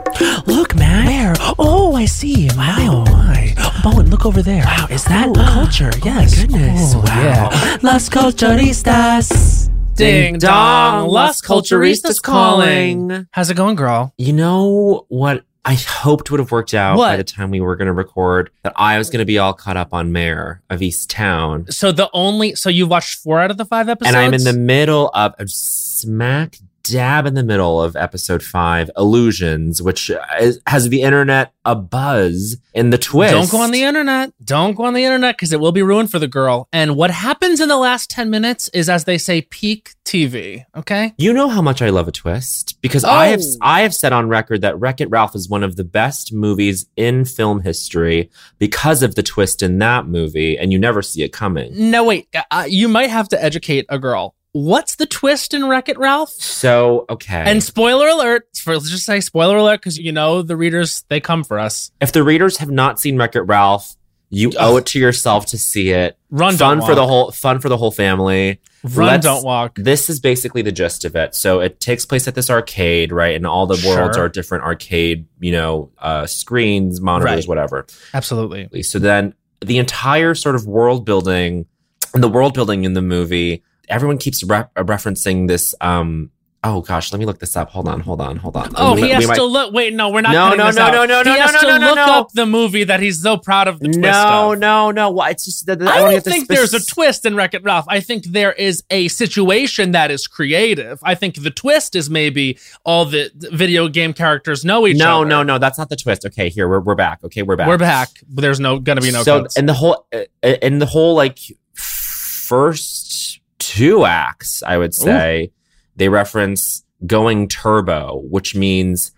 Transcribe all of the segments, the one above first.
Look, man. Where? Oh, I see. Wow. Oh my. Bowen, look over there. Wow, is that culture? Yes. Oh my goodness. Oh, Wow. Yeah. Las Culturistas. Ding dong, Las Culturistas calling. How's it going, girl? You know what I hoped would have worked out What? by the time we were going to record? That I was going to be all caught up on Mayor of East Town. So you watched 4 out of the 5 episodes? And I'm in the middle of smack dab in the middle of episode 5, Illusions, which has the internet abuzz in the twist. Don't go on the internet. Don't go on the internet because it will be ruined for the girl. And what happens in the last 10 minutes is, as they say, peak TV. Okay? You know how much I love a twist because I have said on record that Wreck-It Ralph is one of the best movies in film history because of the twist in that movie, and you never see it coming. No, wait. You might have to educate a girl. What's the twist in Wreck-It Ralph? So, okay. And spoiler alert, let's just say spoiler alert, because the readers, they come for us. If the readers have not seen Wreck-It Ralph, you owe it to yourself to see it. Run, fun don't for walk. Fun for the whole family. Run, don't walk. This is basically the gist of it. So it takes place at this arcade, right? And all the worlds are different arcade, screens, monitors, Right. whatever. Absolutely. So then the entire sort of world building in the movie, everyone keeps referencing this. Oh gosh, let me look this up. Hold on. Oh, he has to look. Wait, no, we're not. No. He has to look up the movie that he's so proud of the twist of. No. Well, it's just that I don't think there's a twist in Wreck-It Ralph. I think there is a situation that is creative. I think the twist is maybe all the video game characters know each other. No. That's not the twist. Okay, here we're back. Okay, we're back. We're back. There's gonna be no. So cuts. in the whole like first 2 acts, I would say. They reference going turbo, which means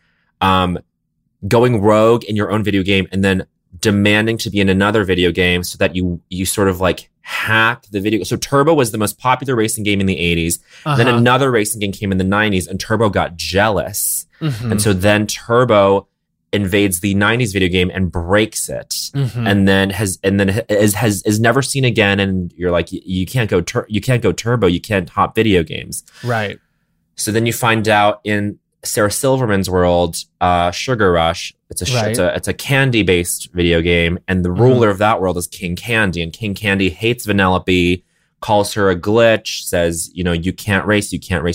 going rogue in your own video game and then demanding to be in another video game so that you sort of like hack the video. So Turbo was the most popular racing game in the 80s. Then another racing game came in the 90s and Turbo got jealous. Mm-hmm. And so then Turbo invades the 90s video game and breaks it. Mm-hmm. and then is never seen again. And you're like, you can't go Turbo. You can't hop video games. Right. So then you find out in Sarah Silverman's world, Sugar Rush, it's a candy-based video game, and the ruler of that world is King Candy, and King Candy hates Vanellope, calls her a glitch, says, you can't race.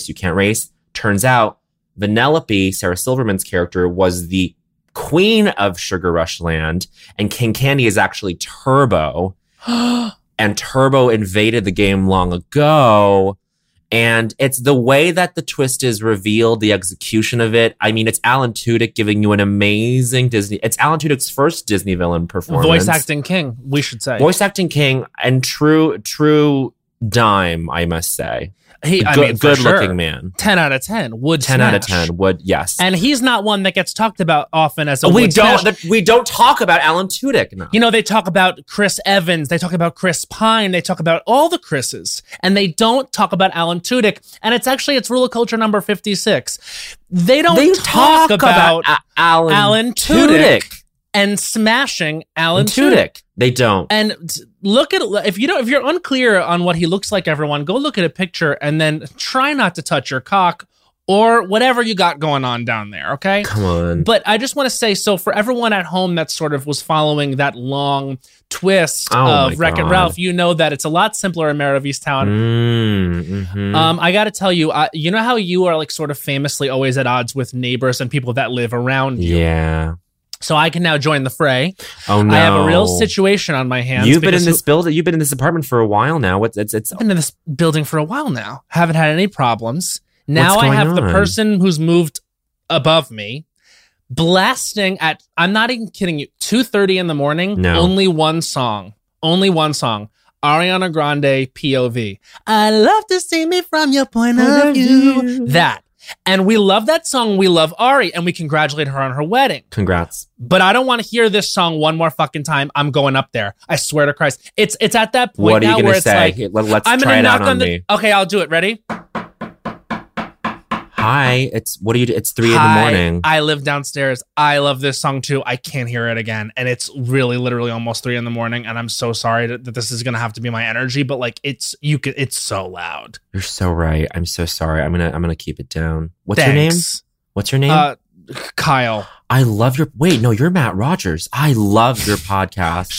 Turns out Vanellope, Sarah Silverman's character, was the queen of Sugar Rush Land, and King Candy is actually Turbo, and Turbo invaded the game long ago. And it's the way that the twist is revealed, the execution of it. I mean, it's Alan Tudyk giving you an amazing it's Alan Tudyk's first Disney villain performance. Voice acting king, we should say. Voice acting king and true dime, I must say. Good looking man. 10 out of 10. Would 10 smash. out of 10 would, yes. And he's not one that gets talked about often as a we would smash. we don't talk about Alan Tudyk. No. They talk about Chris Evans, they talk about Chris Pine, they talk about all the Chris's, and they don't talk about Alan Tudyk. And it's Rule of Culture number 56. They talk about Alan Tudyk and smashing Alan Tudyk. They don't. And look at if you're unclear on what he looks like, everyone, go look at a picture and then try not to touch your cock or whatever you got going on down there, okay? Come on. But I just want to say, so for everyone at home that sort of was following that long twist of Wreck-It Ralph, you know that it's a lot simpler in Mayor of Easttown. Mm-hmm. I got to tell you, you know how you are like sort of famously always at odds with neighbors and people that live around you? Yeah. So I can now join the fray. Oh no! I have a real situation on my hands. You've been in this building. You've been in this apartment for a while now. I've been in this building for a while now. Haven't had any problems. Now What's I have going the on? person who's moved above me blasting at, I'm not even kidding you, 2:30 in the morning. No. Only one song. Ariana Grande, POV. I love to see me from your point of view. That. And we love that song. We love Ari, and we congratulate her on her wedding. Congrats. But I don't want to hear this song one more fucking time. I'm going up there. I swear to Christ. It's at that point What are now you where gonna it's say? like, Let's I'm try gonna it knock out on me. Okay, I'll do it. Ready? Hi. What do you do? It's 3 in the morning. I live downstairs. I love this song too. I can't hear it again. And it's really literally almost 3 in the morning. And I'm so sorry that this is going to have to be my energy, but like it's so loud. You're so right. I'm so sorry. I'm gonna keep it down. What's Thanks. your name? What's your name? Kyle. I love you're Matt Rogers. I love your podcast.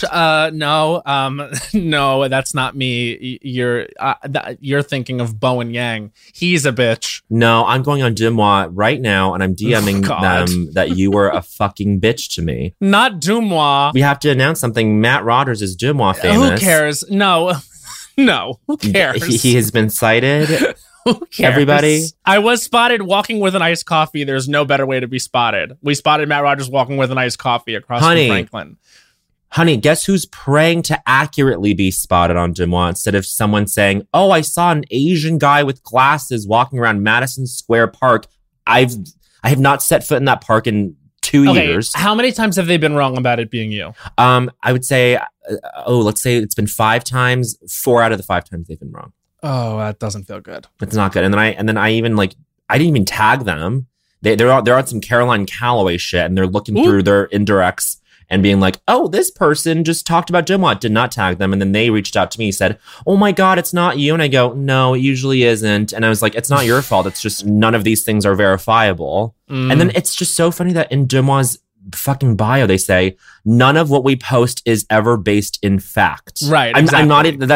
No, that's not me. You're thinking of Bowen Yang. He's a bitch. No, I'm going on Dumois right now and I'm DMing them that you were a fucking bitch to me. Not Dumois. We have to announce something. Matt Rogers is Dumois famous. Who cares? No, who cares? He has been cited. Who cares? Everybody. I was spotted walking with an iced coffee. There's no better way to be spotted. We spotted Matt Rogers walking with an iced coffee across from Franklin. Honey, guess who's praying to accurately be spotted on Dumois instead of someone saying, oh, I saw an Asian guy with glasses walking around Madison Square Park. I have not set foot in that park in 2 years. How many times have they been wrong about it being you? I would say, let's say it's been 5 times. 4 out of the 5 times they've been wrong. Oh, that doesn't feel good. It's not good. And then I even I didn't even tag them. They're on some Caroline Calloway shit, and they're looking through their indirects and being like, oh, this person just talked about Dumois, did not tag them. And then they reached out to me, said, oh my God, it's not you. And I go, no, it usually isn't. And I was like, it's not your fault. It's just none of these things are verifiable. And then it's just so funny that in Dumois' fucking bio, they say, none of what we post is ever based in fact. Right. I'm not even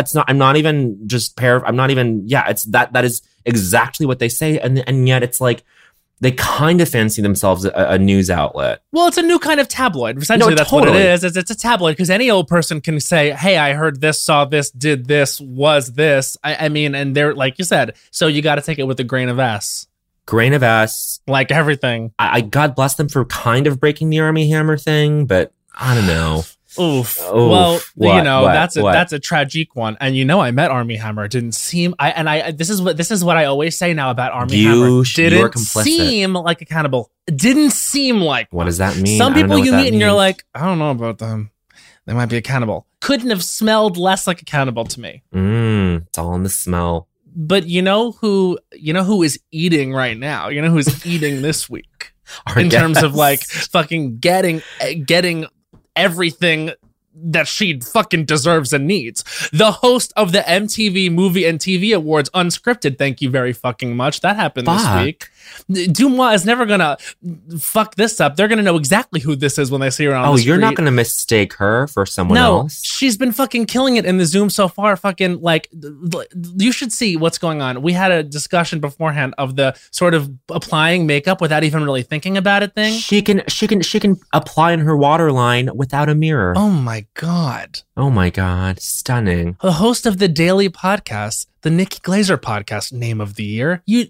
that is exactly what they say. And yet it's like, they kind of fancy themselves a news outlet. Well, it's a new kind of tabloid. Essentially, that's totally what it is. It's a tabloid because any old person can say, hey, I heard this, saw this, did this, was this. I mean, and they're, like you said, so you got to take it with a grain of S. Grain of S. Like everything. I God bless them for kind of breaking the Armie Hammer thing, but I don't know. Oof. Well, that's a tragic one. And I met Armie Hammer. It didn't seem this is what I always say now about Armie Hammer. Didn't seem like a cannibal. It didn't seem like What does that mean? Some people you meet and you're like, I don't know about them. They might be a cannibal. Couldn't have smelled less like a cannibal to me. It's all in the smell. But you know who is eating right now? You know who's eating this week? In terms of like fucking getting everything that she fucking deserves and needs. The host of the MTV Movie and TV Awards Unscripted. Thank you very fucking much. That happened this week. Dumois is never gonna fuck this up. They're gonna know exactly who this is when they see her on the street. You're not gonna mistake her for someone else? She's been fucking killing it in the Zoom so far. Fucking you should see what's going on. We had a discussion beforehand of the sort of applying makeup without even really thinking about it thing. She can apply in her waterline without a mirror. Oh my God. Oh my God. Stunning. The host of the daily podcast, the Nikki Glazer podcast, name of the year. You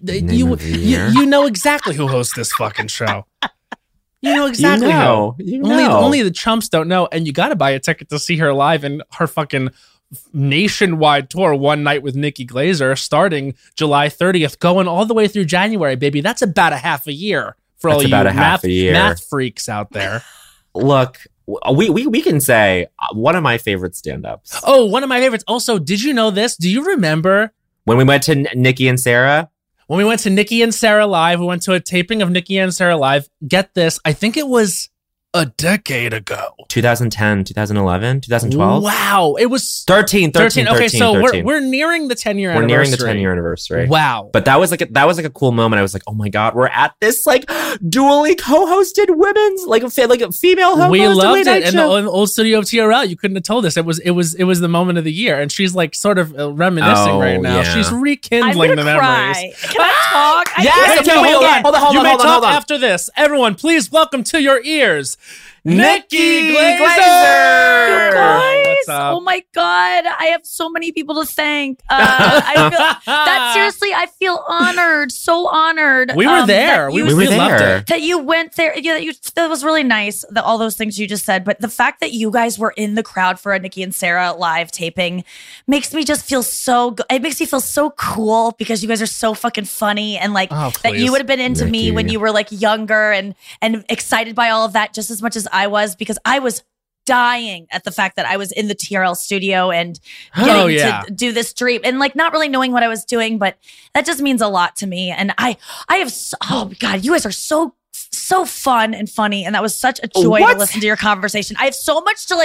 know exactly who hosts this fucking show. You know exactly who. Only the chumps don't know. And you got to buy a ticket to see her live in her fucking nationwide tour, One Night with Nikki Glazer, starting July 30th, going all the way through January, baby. That's about a half a year for all you math freaks out there. Look, we can say one of my favorite stand-ups. Oh, one of my favorites. Also, did you know this? Do you remember when we went to Nikki and Sarah? When we went to Nikki and Sarah Live, we went to a taping of Nikki and Sarah Live. Get this, I think it was a decade ago. 2010, 2011, 2012? Wow. It was 13. Okay, so we're nearing the 10-year anniversary. We're nearing the 10-year anniversary. Wow. But that was like a cool moment. I was like, oh my God, we're at this like dually co-hosted women's like a female host. We loved it. And the old studio of TRL, you couldn't have told us. It was the moment of the year. And she's like sort of reminiscing right now. Yeah. She's rekindling the memories. Can I talk? Yes, hold on. You may talk after this. Everyone, please welcome to your ears, Nikki Glazer! You guys, oh my God, I have so many people to thank. I feel that seriously, I feel honored, so honored. We were there. We loved it. That you went there. Yeah, that was really nice. All those things you just said, but the fact that you guys were in the crowd for a Nikki and Sarah live taping makes me just feel so good. It makes me feel so cool because you guys are so fucking funny and like that you would have been into me when you were like younger and excited by all of that just as much as I was, because I was dying at the fact that I was in the TRL studio and getting to do this dream and like not really knowing what I was doing, but that just means a lot to me. And I have, oh God, you guys are so fun and funny. And that was such a joy to listen to your conversation. I have so much to like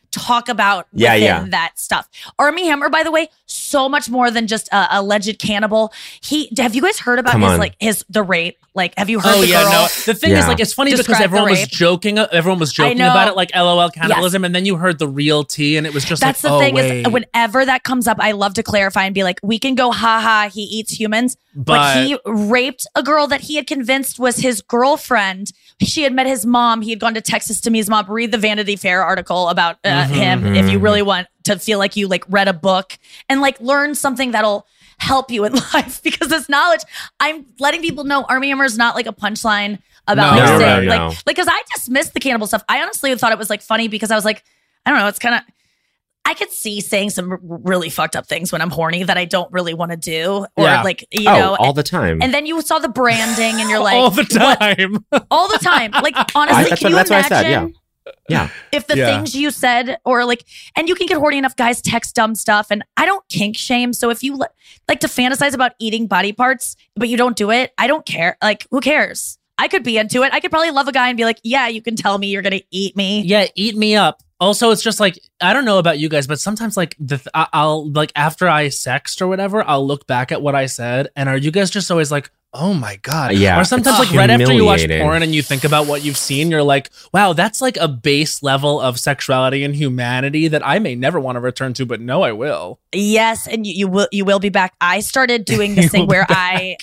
talk about within that stuff. Armie Hammer, by the way, so much more than just a alleged cannibal. Have you guys heard about the rape? Like, have you heard the girl? No. The thing is, like, it's funny because everyone was joking about it, like LOL cannibalism, and then you heard the real tea, and it was just that's the thing is, whenever that comes up, I love to clarify and be like, we can go, haha, he eats humans, but he raped a girl that he had convinced was his girlfriend. She had met his mom. He had gone to Texas to meet his mom. Read the Vanity Fair article about him if you really want to feel like you like read a book and like learn something that'll help you in life, because this knowledge, I'm letting people know Armie Hammer is not like a punchline about like because I dismissed the cannibal stuff. I honestly thought it was like funny because I was like, I don't know, it's kind of, I could see saying some really fucked up things when I'm horny that I don't really want to do, or like, you know, all the time. And then you saw the branding and you're like, all the time, all the time. Like, honestly, can you imagine? What I said, yeah. If the things you said, or like, and you can get horny enough, guys text dumb stuff, and I don't kink shame. So if you like to fantasize about eating body parts, but you don't do it, I don't care. Like, who cares? I could be into it. I could probably love a guy and be like, yeah, you can tell me you're going to eat me. Yeah, eat me up. Also, it's just like, I don't know about you guys, but sometimes like I'll like after I sexed or whatever, I'll look back at what I said. And are you guys just always like, oh my God? Yeah. Or sometimes like right after you watch porn and you think about what you've seen, you're like, wow, that's like a base level of sexuality and humanity that I may never want to return to, but no, I will. Yes. And you will be back. I started doing this thing where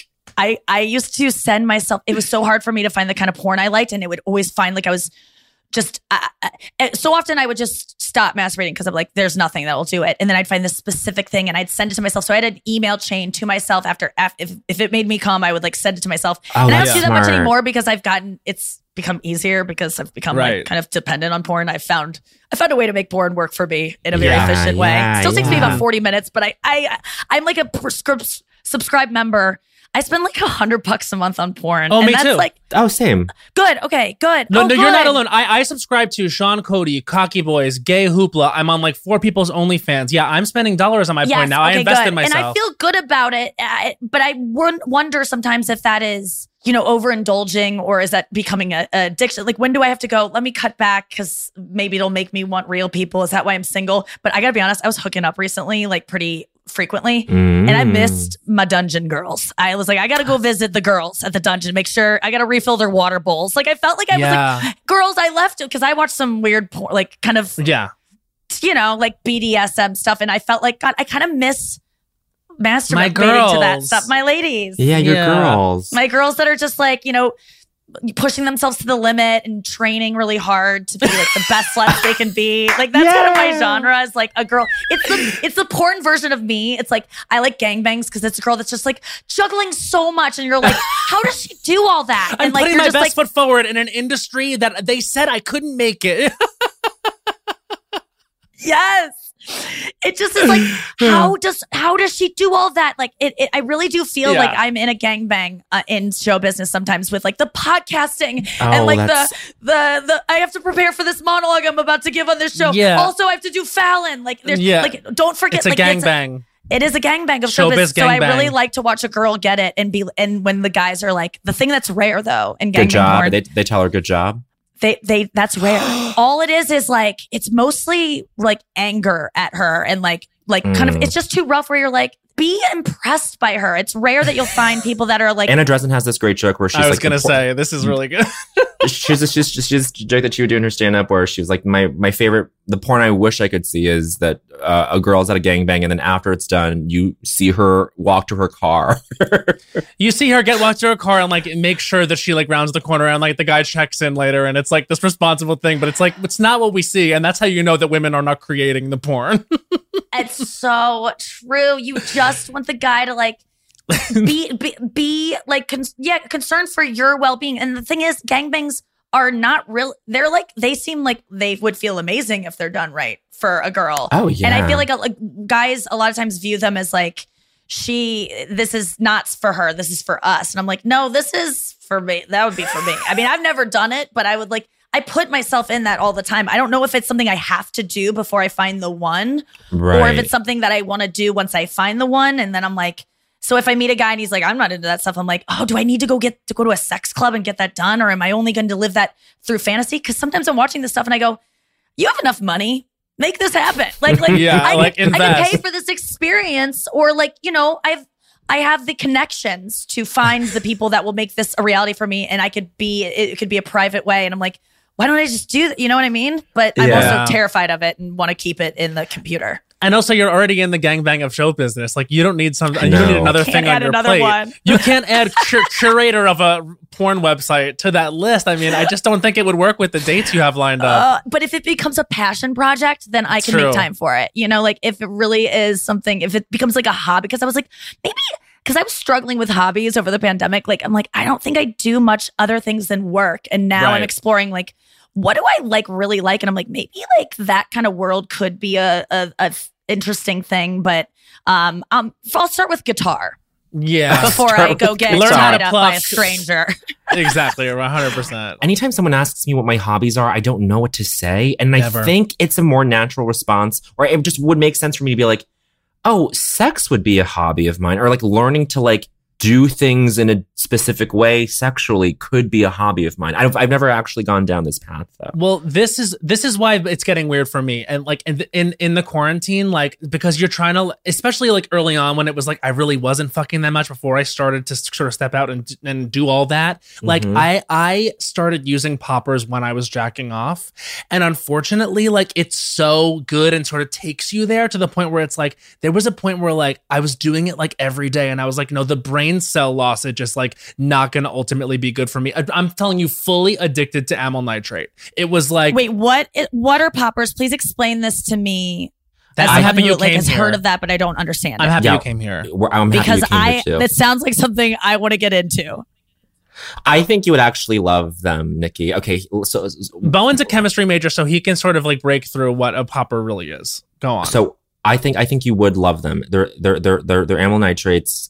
I used to send myself, it was so hard for me to find the kind of porn I liked, and it would always find like I was just so often I would just stop masturbating because I'm like, there's nothing that will do it, and then I'd find this specific thing and I'd send it to myself. So I had an email chain to myself after if it made me come, I would like send it to myself. And I don't do that much anymore because it's become easier because I've become like kind of dependent on porn. I found a way to make porn work for me in a very efficient way. It still takes me about 40 minutes, but I'm like a subscribe member. I spend like $100 a month on porn. Oh, and me too. Like, same. Good. Okay. Good. No, you're not alone. I subscribe to Sean Cody, Cocky Boys, Gay Hoopla. I'm on like 4 people's OnlyFans. Yeah, I'm spending dollars on my porn now. I invest in myself. And I feel good about it. But I wonder sometimes if that is, you know, overindulging, or is that becoming an addiction? Like, when do I have to go, let me cut back because maybe it'll make me want real people? Is that why I'm single? But I got to be honest, I was hooking up recently, like pretty frequently, and I missed my dungeon girls. I was like, I gotta go visit the girls at the dungeon, make sure I gotta refill their water bowls. Like, I felt like I was like, girls, I left because I watched some weird porn, like kind of you know, like BDSM stuff, and I felt like, God, I kind of miss masturbating to that stuff. My ladies, your girls, my girls that are just like, you know, pushing themselves to the limit and training really hard to be like the best sluts they can be. Like, that's kind of my genre, is like a girl. It's the porn version of me. It's like, I like gangbangs because it's a girl that's just like juggling so much, and you're like, how does she do all that? I'm and like, putting my best foot forward in an industry that they said I couldn't make it. Yes. It just is like, how does she do all that? Like, I really do feel like I'm in a gangbang in show business sometimes, with like the podcasting and like the I have to prepare for this monologue I'm about to give on this show. Yeah. Also, I have to do Fallon. Like, there's like, don't forget, it's a gangbang. It is a gangbang of showbiz. So I really like to watch a girl get it and when the guys are like, the thing that's rare though in gangbang good job. porn, they tell her good job. They that's rare. All it is like, it's mostly like anger at her and like kind of, it's just too rough where you're like, be impressed by her. It's rare that you'll find people that are like. Anna Dresden has this great joke where she's like, I was gonna say, this is really good. she's a joke that she would do in her stand-up where she was like, my favorite, the porn I wish I could see is that a girl's at a gangbang, and then after it's done, you see her walk to her car. You see her walk to her car and like make sure that she like rounds the corner, and like the guy checks in later, and it's like this responsible thing, but it's like, it's not what we see, and that's how you know that women are not creating the porn. It's so true. You just want the guy to like be like concerned for your well-being. And the thing is, gangbangs are not real. They're like, they seem like they would feel amazing if they're done right for a girl. Oh yeah. And I feel like guys a lot of times view them as like, this is not for her, this is for us. And I'm like, no, this is for me. That would be for me. I mean, I've never done it, but I would like, I put myself in that all the time. I don't know if it's something I have to do before I find the one, or if it's something that I want to do once I find the one. And then I'm like, so if I meet a guy and he's like, I'm not into that stuff, I'm like, oh, do I need to go to a sex club and get that done? Or am I only going to live that through fantasy? Because sometimes I'm watching this stuff and I go, you have enough money. Make this happen. Like yeah, I can invest. pay for this experience, or like, you know, I have the connections to find the people that will make this a reality for me, and it could be a private way. And I'm like, why don't I just do that? You know what I mean? But I'm also terrified of it and want to keep it in the computer. And also, you're already in the gangbang of show business. Like, you don't need you don't need another thing on your plate. One. You can't add curator of a porn website to that list. I mean, I just don't think it would work with the dates you have lined up. But if it becomes a passion project, then I can make time for it. You know, like if it really is something, if it becomes like a hobby, because I was like, maybe because I was struggling with hobbies over the pandemic. Like, I'm like, I don't think I do much other things than work. And now I'm exploring like, what do I like really like? And I'm like, maybe like that kind of world could be a interesting thing. But I'll start with guitar. Yeah. Before I go get tied up by a stranger. Exactly. 100%. Anytime someone asks me what my hobbies are, I don't know what to say. And I think it's a more natural response, or it just would make sense for me to be like, oh, sex would be a hobby of mine, or like learning to like do things in a specific way sexually could be a hobby of mine. I've never actually gone down this path though. Well, this is why it's getting weird for me. And like in the quarantine, like, because you're trying to, especially like early on when it was like I really wasn't fucking that much before I started to sort of step out and do all that. Like I started using poppers when I was jacking off, and unfortunately, like, it's so good and sort of takes you there to the point where it's like there was a point where like I was doing it like every day, and I was like, no, the brain cell loss, it just like not gonna ultimately be good for me. I'm telling you, fully addicted to amyl nitrate. It was like, wait, what are poppers? Please explain this to me. I'm happy you came has here. Heard of that, but I don't understand. I'm happy you came here. I'm happy you came here too. That sounds like something I want to get into. I think you would actually love them, Nikki. Okay, so Bowen's a chemistry major, so he can sort of like break through what a popper really is. Go on. So I think you would love them. They're amyl nitrates.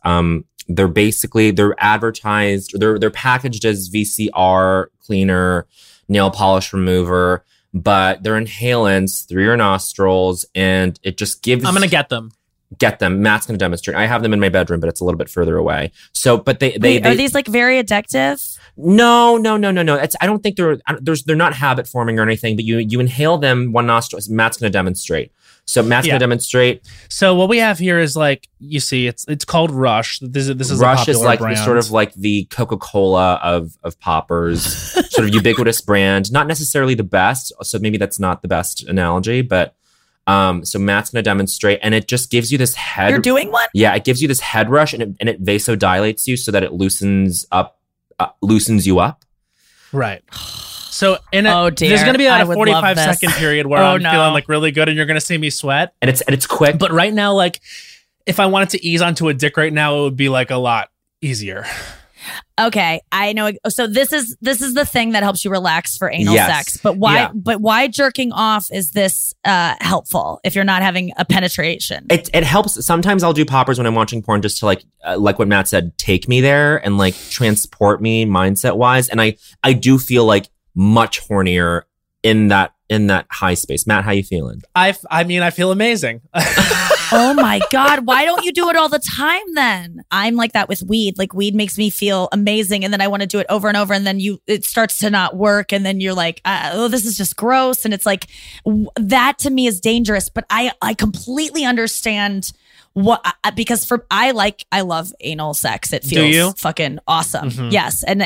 They're advertised, they're packaged as VCR cleaner, nail polish remover, but they're inhalants through your nostrils, and it just gives. I'm gonna get them. Matt's gonna demonstrate. I have them in my bedroom, but it's a little bit further away. So, but they are these like very addictive? No. I don't think they're not habit forming or anything. But you inhale them one nostril. Matt's gonna demonstrate. So Matt's gonna demonstrate. So what we have here is like, you see, it's called Rush. This is Rush a popular is like brand. sort of like the Coca-Cola of poppers, sort of ubiquitous brand. Not necessarily the best. So maybe that's not the best analogy, but so Matt's gonna demonstrate, and it just gives you this head. You're doing one? Yeah, it gives you this head rush, and it vasodilates you so that it loosens you up. Right. So there's going to be a 45-second period where I'm feeling like really good, and you're going to see me sweat. And it's quick. But right now, like, if I wanted to ease onto a dick right now, it would be like a lot easier. Okay, I know. So this is the thing that helps you relax for anal sex. But why? Yeah. But why jerking off is this helpful if you're not having a penetration? It helps. Sometimes I'll do poppers when I'm watching porn just to like what Matt said, take me there and like transport me mindset wise. And I do feel like much hornier in that high space. Matt, how you feeling? I mean, I feel amazing. Oh my God. Why don't you do it all the time then? I'm like that with weed. Like, weed makes me feel amazing, and then I want to do it over and over, and then it starts to not work, and then you're like, oh, this is just gross. And it's like, that to me is dangerous. But I completely understand because I love anal sex. It feels fucking awesome. Mm-hmm. Yes. And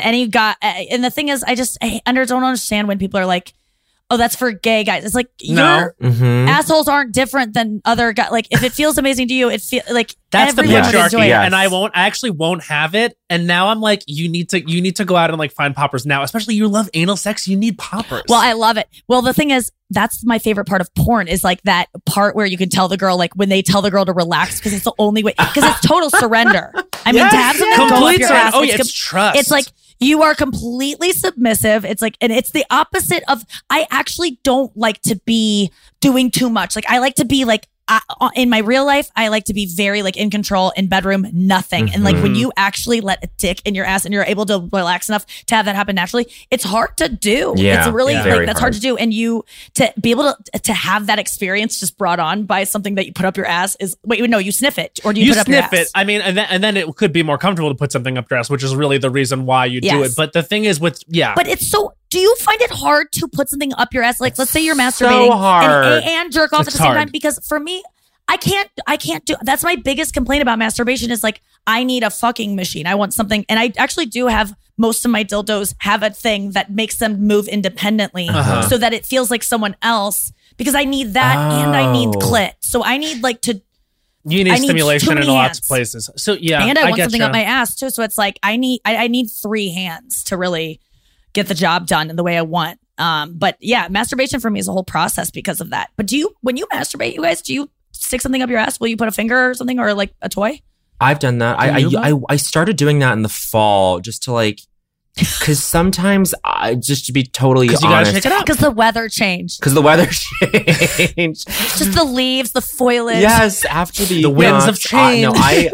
the thing is, I don't understand when people are like, oh, that's for gay guys. It's like, your assholes aren't different than other guys. Like, if it feels amazing to you, it feels like that's the patriarchy. Yes. And I actually won't have it. And now I'm like, you need to go out and like find poppers now. Especially you love anal sex, you need poppers. Well, I love it. Well, the thing is, that's my favorite part of porn is like that part where you can tell the girl, like when they tell the girl to relax, because it's the only way, because it's total surrender. I mean, to have someone go up your ass, it's trust. It's like, you are completely submissive. It's like, and it's the opposite of, I actually don't like to be doing too much. Like, I like to be like, in my real life, I like to be very like in control. In bedroom, nothing. Mm-hmm. And like when you actually let a dick in your ass and you're able to relax enough to have that happen naturally, it's hard to do. Yeah, it's really like that's hard to do. And you to be able to have that experience just brought on by something that you put up your ass is you sniff it, or do you put up your ass? You sniff it. I mean, and then it could be more comfortable to put something up your ass, which is really the reason why you do it. But the thing is but it's so Do you find it hard to put something up your ass? Like, let's say you're masturbating and jerk off at the same time. Because for me, I can't do. That's my biggest complaint about masturbation is like, I need a fucking machine. I want something, and I actually do have. Most of my dildos have a thing that makes them move independently, so that it feels like someone else. Because I need that, and I need clit. So I need like to. You need stimulation in lots of places. So yeah, and I want something up my ass too. So it's like I need 3 hands to really get the job done in the way I want. But yeah, masturbation for me is a whole process because of that. But when you masturbate, you guys, do you stick something up your ass? Will you put a finger or something or like a toy? I've done that. I started doing that in the fall just to like, because sometimes just to be totally honest, you gotta shake it up because the weather changed. Just the leaves, the foliage. Yes, after the winds of change.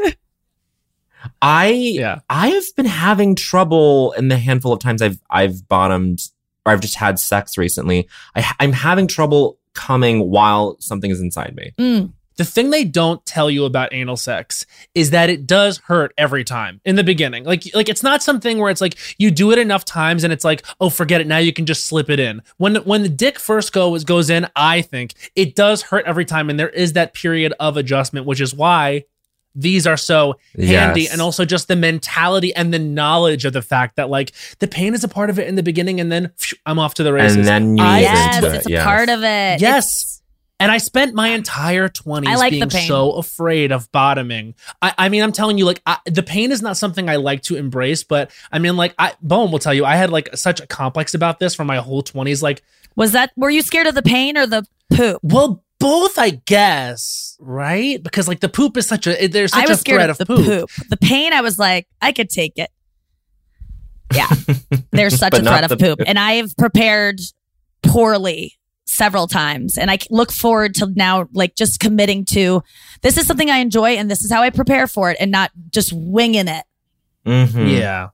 I have been having trouble in the handful of times I've bottomed or I've just had sex recently. I'm having trouble coming while something is inside me. The thing they don't tell you about anal sex is that it does hurt every time in the beginning. Like it's not something where it's like you do it enough times and it's like, oh, forget it. Now you can just slip it in. When the dick first goes in, I think it does hurt every time. And there is that period of adjustment, which is why these are so handy. Yes. And also just the mentality and the knowledge of the fact that like the pain is a part of it in the beginning and then I'm off to the races. And then it's a part of it. Yes. And I spent my entire 20s being so afraid of bottoming. I mean, I'm telling you, like, the pain is not something I like to embrace, but I mean, like, Bowen will tell you, I had like such a complex about this for my whole 20s. Like, were you scared of the pain or the poop? Well, both, I guess, right? Because like the poop is there's such a threat of poop. The pain, I was like, I could take it. Yeah, there's such a threat of poop. And I've prepared poorly several times. And I look forward to now, like, just committing to this is something I enjoy and this is how I prepare for it and not just winging it. Mm-hmm. Yeah.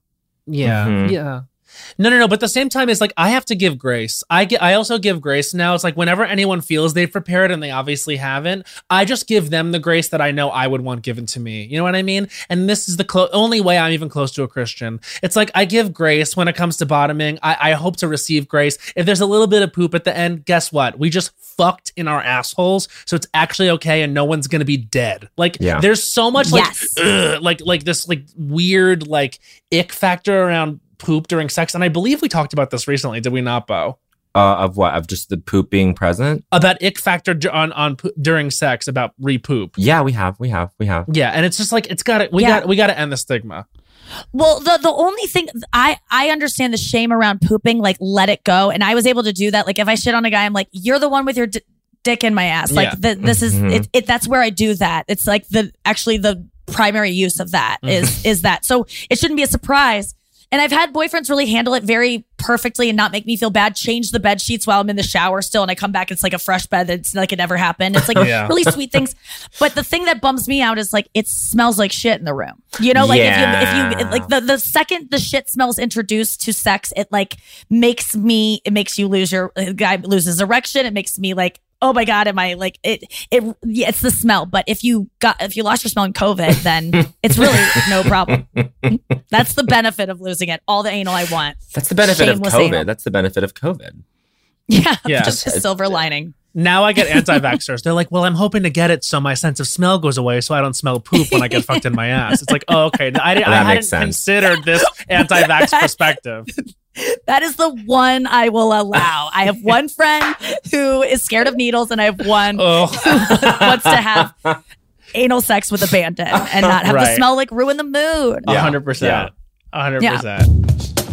No. But at the same time, it's like I have to give grace. I also give grace now. It's like whenever anyone feels they've prepared and they obviously haven't, I just give them the grace that I know I would want given to me. You know what I mean? And this is the only way I'm even close to a Christian. It's like I give grace when it comes to bottoming. I hope to receive grace. If there's a little bit of poop at the end, guess what? We just fucked in our assholes, so it's actually okay, and no one's gonna be dead. Like, there's so much like this like weird like ick factor around poop during sex, and I believe we talked about this recently, did we not, Bo? Of what? Of just the poop being present? About ick factor on during sex, about re-poop. Yeah, we have. Yeah, and it's just like we got to end the stigma. Well, the only thing I understand the shame around pooping, like let it go, and I was able to do that. Like if I shit on a guy, I'm like, you're the one with your dick in my ass. Like this is it. That's where I do that. It's like the primary use of that is that. So it shouldn't be a surprise. And I've had boyfriends really handle it very perfectly and not make me feel bad. Change the bed sheets while I'm in the shower still, and I come back, it's like a fresh bed. It's like it never happened. It's like really sweet things. But the thing that bums me out is like it smells like shit in the room. You know, like if you like the second the shit smells introduced to sex, it like makes you lose the guy loses erection. It makes me like, oh my God, am I like it? It's the smell. But if you lost your smell in COVID, then it's really no problem. That's the benefit of losing it. All the anal I want. That's the benefit of COVID. Anal. That's the benefit of COVID. Yeah. Just a silver lining. Now I get anti-vaxxers. They're like, well, I'm hoping to get it so my sense of smell goes away so I don't smell poop when I get fucked in my ass. It's like, oh, okay. I hadn't considered this anti-vax perspective. That is the one I will allow. I have one friend who is scared of needles, and I have one who wants to have anal sex with a bandit and not have the smell like ruin the mood. 100%. 100%.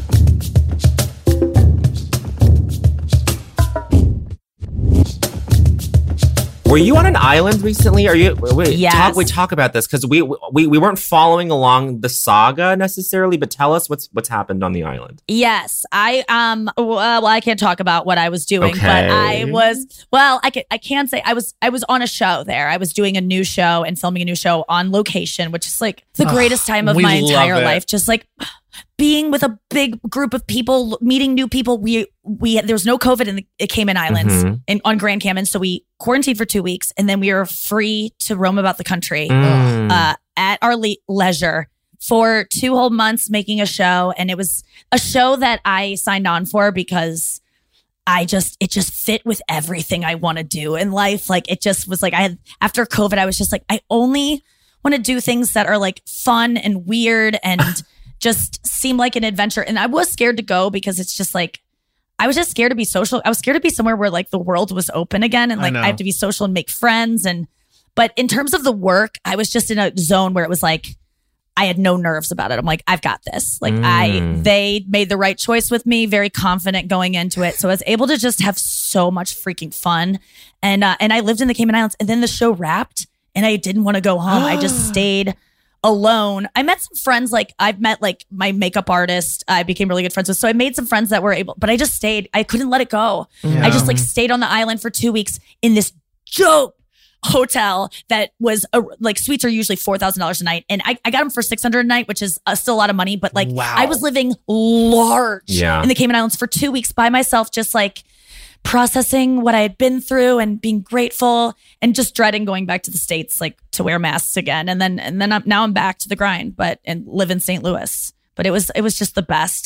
Were you on an island recently? Yes. We talk about this because we weren't following along the saga necessarily, but tell us what's happened on the island. Yes, I can't talk about what I was doing, but I can say I was on a show there. I was doing a new show and filming a new show on location, which is like the greatest time of my entire life. Just like being with a big group of people, meeting new people. We there was no COVID in the Cayman Islands and on Grand Cayman, so we quarantined for 2 weeks, and then we were free to roam about the country at our leisure for 2 whole months making a show. And it was a show that I signed on for because it just fit with everything I want to do in life. Like, it just was like, after COVID, I was just like, I only want to do things that are like fun and weird and just seem like an adventure. And I was scared to go because it's just like, I was just scared to be social. I was scared to be somewhere where like the world was open again and like I have to be social and make friends. But in terms of the work, I was just in a zone where it was like, I had no nerves about it. I'm like, I've got this. Like they made the right choice with me, very confident going into it. So I was able to just have so much freaking fun. And I lived in the Cayman Islands, and then the show wrapped and I didn't want to go home. I just stayed alone. I met some friends, like I've met like my makeup artist I became really good friends with. So I made some friends that were able, but I just stayed. I couldn't let it go. Yeah. I just like stayed on the island for 2 weeks in this dope hotel that was like suites are usually $4,000 a night. And I got them for $600 a night, which is still a lot of money. But like I was living large in the Cayman Islands for 2 weeks by myself, just like processing what I had been through and being grateful and just dreading going back to the States, like to wear masks again. And then I'm back to the grind, and live in St. Louis. But it was just the best.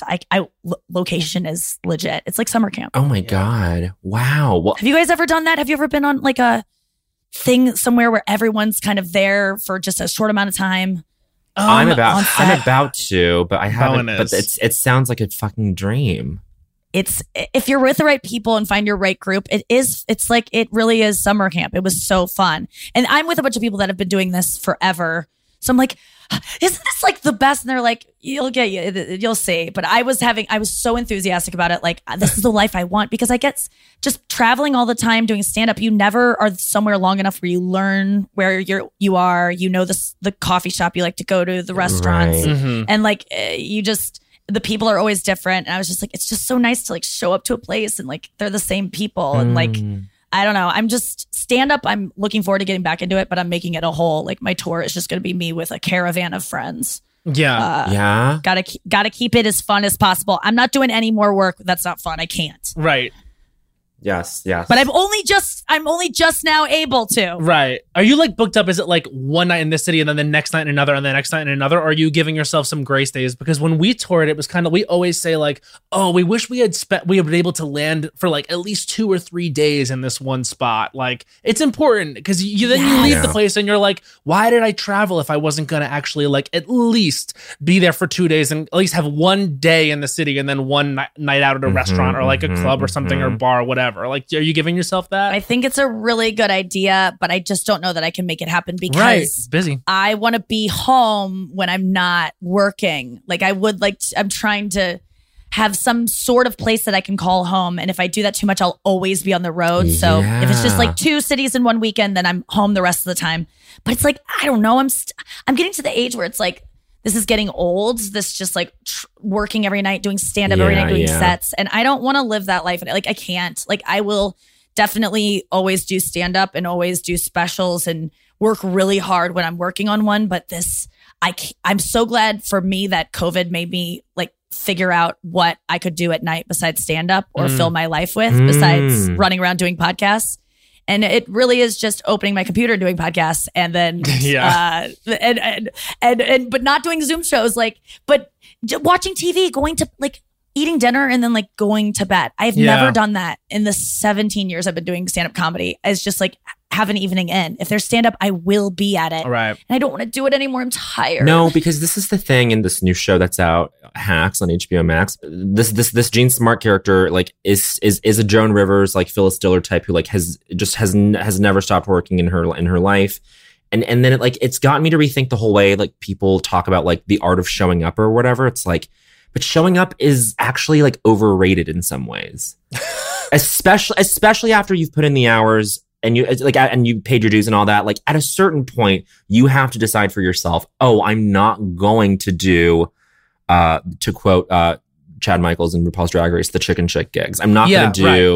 Location is legit. It's like summer camp. Oh my God. Wow. Well, have you guys ever done that? Have you ever been on like a thing somewhere where everyone's kind of there for just a short amount of time? I'm about to, but I haven't. But it sounds like a fucking dream. It's, if you're with the right people and find your right group, it's like, it really is summer camp. It was so fun. And I'm with a bunch of people that have been doing this forever. So I'm like, isn't this like the best? And they're like, you'll see. But I was so enthusiastic about it. Like, this is the life I want, because I get just traveling all the time doing stand up. You never are somewhere long enough where you learn where you are, the coffee shop you like to go to, the restaurants. Right. Mm-hmm. And like, the people are always different. And I was just like, it's just so nice to like show up to a place and like, they're the same people. And like, I don't know. I'm just stand up. I'm looking forward to getting back into it, but I'm making it a whole, like my tour is just going to be me with a caravan of friends. Yeah. Gotta keep it as fun as possible. I'm not doing any more work that's not fun. I can't. Right. Yes. But I'm only just now able to. Right. Are you like booked up? Is it like one night in this city and then the next night in another and the next night in another? Or are you giving yourself some grace days? Because when we toured, it was kind of, we always say like, oh, we wish we had been able to land for like at least 2 or 3 days in this one spot. Like, it's important because you leave the place and you're like, why did I travel if I wasn't going to actually like at least be there for 2 days and at least have one day in the city and then one night out at a restaurant or like a club or something or bar or whatever. Like, are you giving yourself that? I think it's a really good idea, but I just don't know that I can make it happen because it's busy. I want to be home when I'm not working. Like, I'm trying to have some sort of place that I can call home. And if I do that too much, I'll always be on the road. So if it's just like 2 cities in one weekend, then I'm home the rest of the time. But it's like, I don't know. I'm getting to the age where it's like, this is getting old. This just like working every night, doing stand up every night, doing sets. And I don't want to live that life. Like, I can't. Like, I will definitely always do stand up and always do specials and work really hard when I'm working on one. But I'm so glad for me that COVID made me like figure out what I could do at night besides stand up or fill my life with besides running around doing podcasts. And it really is just opening my computer and doing podcasts and then, but not doing Zoom shows, like, but watching TV, going to like eating dinner and then like going to bed. I've never done that in the 17 years I've been doing stand-up comedy. It's just like have an evening in. If there's stand-up, I will be at it. Right. And I don't want to do it anymore. I'm tired. No, because this is the thing in this new show that's out, Hacks on HBO Max. This Jean Smart character like is a Joan Rivers, like Phyllis Diller type who like has never stopped working in her life. And then it's gotten me to rethink the whole way like people talk about like the art of showing up or whatever. It's like, but showing up is actually like overrated in some ways. especially after you've put in the hours and you paid your dues and all that. Like at a certain point, you have to decide for yourself, oh, I'm not going to do to quote Chad Michaels in RuPaul's Drag Race, the chicken chick gigs. I'm not going to do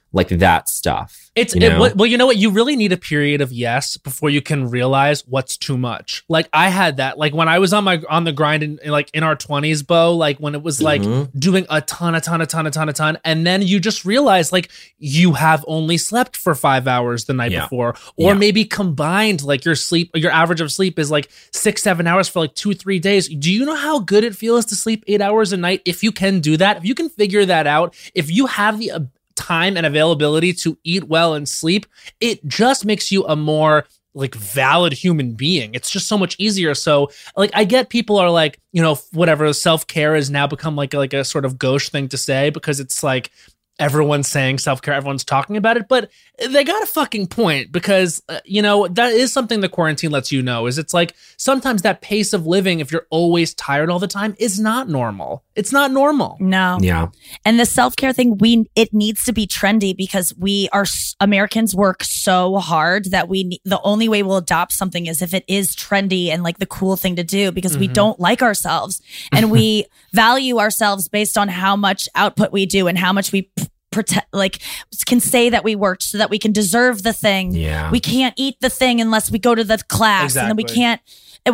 like that stuff. Well, you know what? You really need a period of yes before you can realize what's too much. Like I had that, like when I was on the grind in our 20s, Bo, like when it was like doing a ton. And then you just realize like you have only slept for 5 hours the night before, or maybe combined, like your average of sleep is like 6-7 hours for like 2-3 days. Do you know how good it feels to sleep 8 hours a night? If you can do that, if you can figure that out, if you have the time and availability to eat well and sleep, it just makes you a more like valid human being. It's just so much easier. So like I get people are like, whatever, self-care has now become like a sort of gauche thing to say because it's like everyone's saying self-care, everyone's talking about it, but they got a fucking point because, that is something the quarantine lets you know is it's like sometimes that pace of living, if you're always tired all the time, is not normal. It's not normal. No. Yeah. And the self-care thing, it needs to be trendy because Americans work so hard that the only way we'll adopt something is if it is trendy and like the cool thing to do because we don't like ourselves and we value ourselves based on how much output we do and how much we can say that we worked so that we can deserve the thing. Yeah. We can't eat the thing unless we go to the class. Exactly. And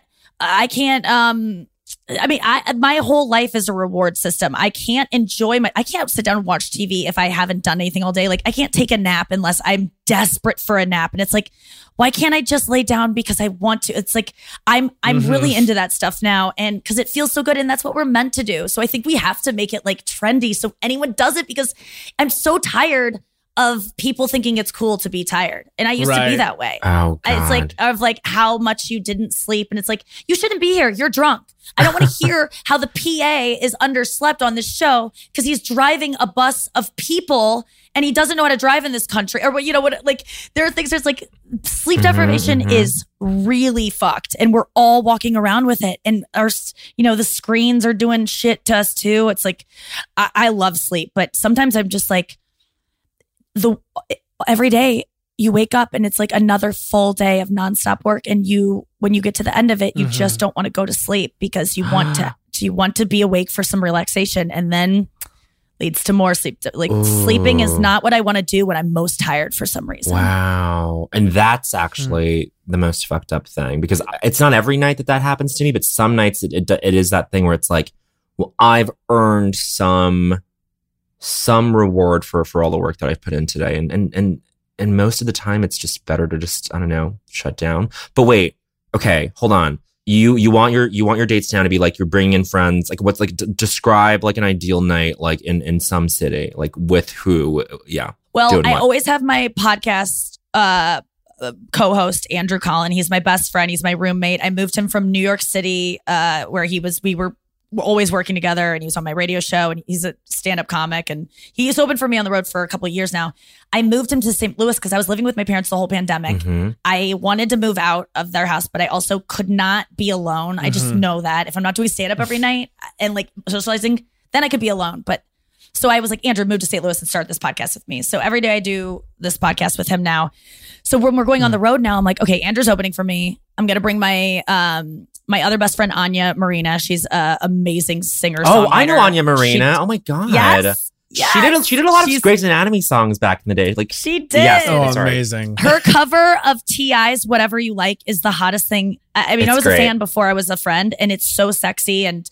then my whole life is a reward system. I can't sit down and watch TV if I haven't done anything all day. Like I can't take a nap unless I'm desperate for a nap. And it's like, why can't I just lay down because I want to? It's like, I'm really into that stuff now. And because it feels so good and that's what we're meant to do. So I think we have to make it like trendy so anyone does it because I'm so tired of people thinking it's cool to be tired. And I used to be that way. Oh, God. It's like, of like how much you didn't sleep. And it's like, you shouldn't be here. You're drunk. I don't want to hear how the PA is underslept on this show because he's driving a bus of people and he doesn't know how to drive in this country. Or, like there are things that's like sleep deprivation is really fucked. And we're all walking around with it. And the screens are doing shit to us too. It's like, I love sleep, but sometimes I'm just like, every day you wake up and it's like another full day of nonstop work. And when you get to the end of it, you just don't want to go to sleep because you want to be awake for some relaxation and then leads to more sleep. Like sleeping is not what I want to do when I'm most tired for some reason. Wow. And that's actually the most fucked up thing because it's not every night that happens to me, but some nights it is that thing where it's like, well, I've earned some reward for all the work that I've put in today. And most of the time it's just better to just, I don't know, shut down. But wait, okay, hold on. You want your dates now to be like you're bringing in friends. Like what's like describe like an ideal night like in some city, like with who? Yeah. Well, I always have my podcast co-host Andrew Collin. He's my best friend. He's my roommate. I moved him from New York City where we were always working together and he was on my radio show and he's a stand-up comic and he's opened for me on the road for a couple of years now. I moved him to St. Louis because I was living with my parents the whole pandemic. I wanted to move out of their house, but I also could not be alone. I just know that if I'm not doing stand-up every night and like socializing, then I could be alone. But so I was like, Andrew, move to St. Louis and start this podcast with me. So every day I do this podcast with him now. So when we're going on the road now, I'm like, okay, Andrew's opening for me. I'm going to bring my my other best friend, Anya Marina. She's an amazing singer. Oh, I know Anya Marina. Oh my God. Yes. She did a lot of Grey's Anatomy songs back in the day. Like she did. Yes, amazing. Her cover of T.I.'s "Whatever You Like" is the hottest thing. I mean, I was a fan before I was a friend, and it's so sexy. And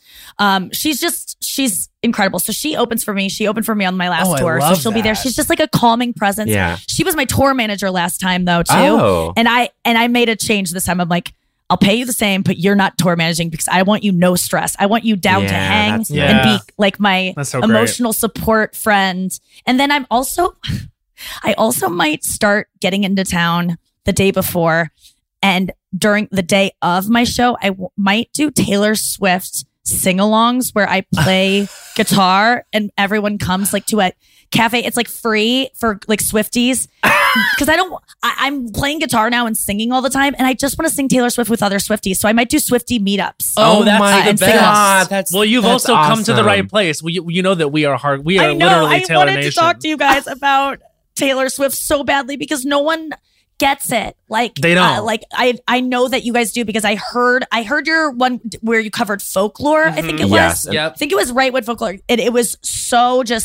she's incredible. So she opens for me. She opened for me on my last tour, so she'll be there. She's just like a calming presence. Yeah. She was my tour manager last time though too. Oh. And I made a change this time. I'm like, I'll pay you the same, but you're not tour managing because I want you no stress. I want you down to hang and be like my emotional support friend. And then I also might start getting into town the day before and during the day of my show, I might do Taylor Swift sing-alongs where I play guitar and everyone comes like to a cafe. It's like free for like Swifties because I'm playing guitar now and singing all the time and I just want to sing Taylor Swift with other Swifties. So I might do Swiftie meetups. Oh, that's the best. That's you've also awesome. come to the right place. You know that we are hard. We are I know, literally Taylor Nation. I wanted to talk to you guys about Taylor Swift so badly because no one gets it. Like they don't. I know that you guys do because I heard your one where you covered folklore. I think it was. Yes. I think it was Right What Folklore. And it was so just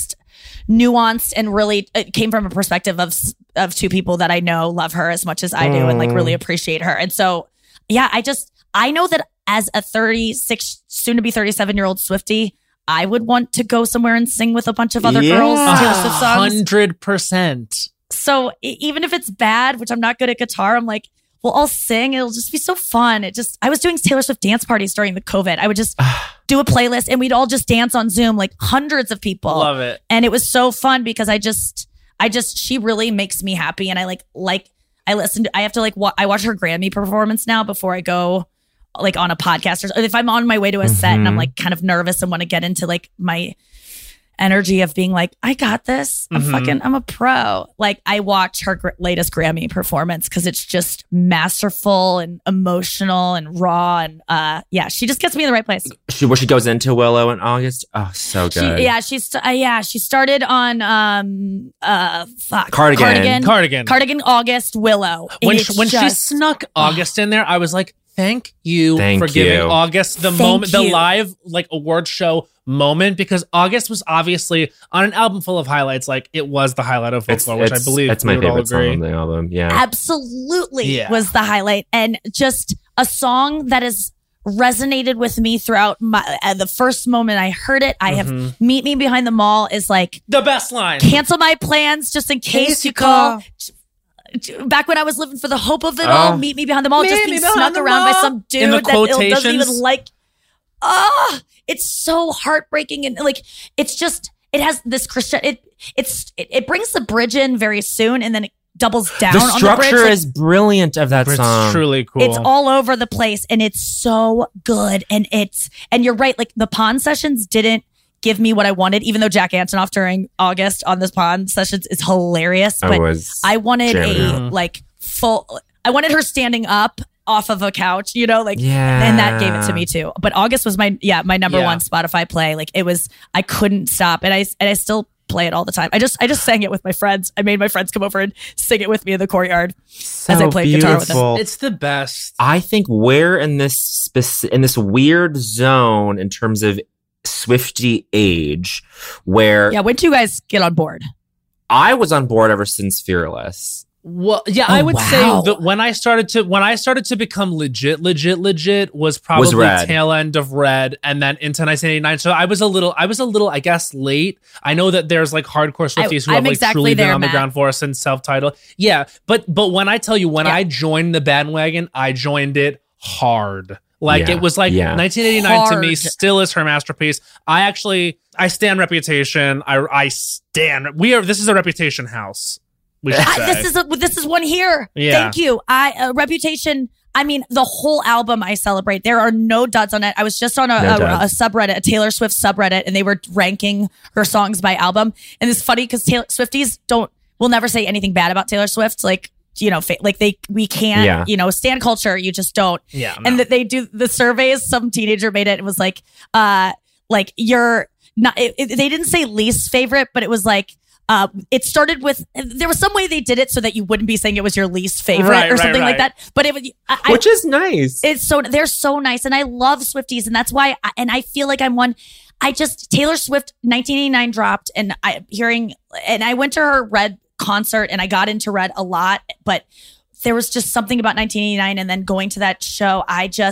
nuanced and really it came from a perspective of two people that I know love her as much as I do and like really appreciate her. And so, yeah, I know that as a 36, soon to be 37-year-old Swiftie, I would want to go somewhere and sing with a bunch of other girls Taylor Swift songs. 100%. So even if it's bad, which I'm not good at guitar, I'm like, well, I'll sing. It'll just be so fun. I was doing Taylor Swift dance parties during the COVID. I would just do a playlist and we'd all just dance on Zoom, like hundreds of people. Love it. And it was so fun because she really makes me happy. And I I have to I watch her Grammy performance now before I go like on a podcast or if I'm on my way to a set and I'm like kind of nervous and want to get into like my energy of being like, I got this. I'm a pro. Like I watch her latest Grammy performance because it's just masterful and emotional and raw. And she just gets me in the right place. She goes into Willow in August. Oh, so good. She started on Cardigan August, Willow. When she snuck August in there, I was like, Thank you for giving August the live like award show moment, because August was obviously on an album full of highlights. Like it was the highlight of Folklore, which I believe that's my favorite song on the album. Yeah, absolutely was the highlight, and just a song that has resonated with me throughout the first moment I heard it. I have "Meet Me Behind the Mall" is like the best line. Cancel my plans just in case you call. Back when I was living for the hope of it all, meet me behind the mall, just being snuck around by some dude that doesn't even like. It's so heartbreaking, and like it's just it has this Christian. It brings the bridge in very soon, and then it doubles down. The structure is brilliant of that song. It's truly cool. It's all over the place, and it's so good. And you're right. Like the Pond sessions didn't give me what I wanted, even though Jack Antonoff during August on this Pond sessions is hilarious. But I wanted I wanted her standing up off of a couch, and that gave it to me too. But August was my number one Spotify play. Like it was, I couldn't stop, and I still play it all the time. I just sang it with my friends. I made my friends come over and sing it with me in the courtyard as I played guitar with them. It's the best. I think we're in this weird zone in terms of Swiftie age where when did you guys get on board? I was on board ever since Fearless. Well, yeah, I would say that when I started to become legit was probably tail end of Red and then into 1989. So I was a little, I guess, late. I know that there's like hardcore Swifties who have like truly been on the ground for us since self-titled. Yeah, but when I tell you, I joined the bandwagon, I joined it hard. Like it was like 1989 to me still is her masterpiece. I stand Reputation. This is a Reputation house. We should say. This is one here. Yeah. Thank you. Reputation. I mean, the whole album I celebrate. There are no duds on it. I was just on a subreddit, a Taylor Swift subreddit, and they were ranking her songs by album. And it's funny because Swifties will never say anything bad about Taylor Swift. Like, we can't, stand culture. You just don't. Yeah. And that they do the surveys. Some teenager made it. It was like you're not, they didn't say least favorite, but it was like, it started with, there was some way they did it so that you wouldn't be saying it was your least favorite or something like that. But it was, which is nice. They're so nice. And I love Swifties. And that's why, I feel like I'm one. Taylor Swift 1989 dropped and I went to her Red concert and I got into Red a lot, but there was just something about 1989 and then going to that show,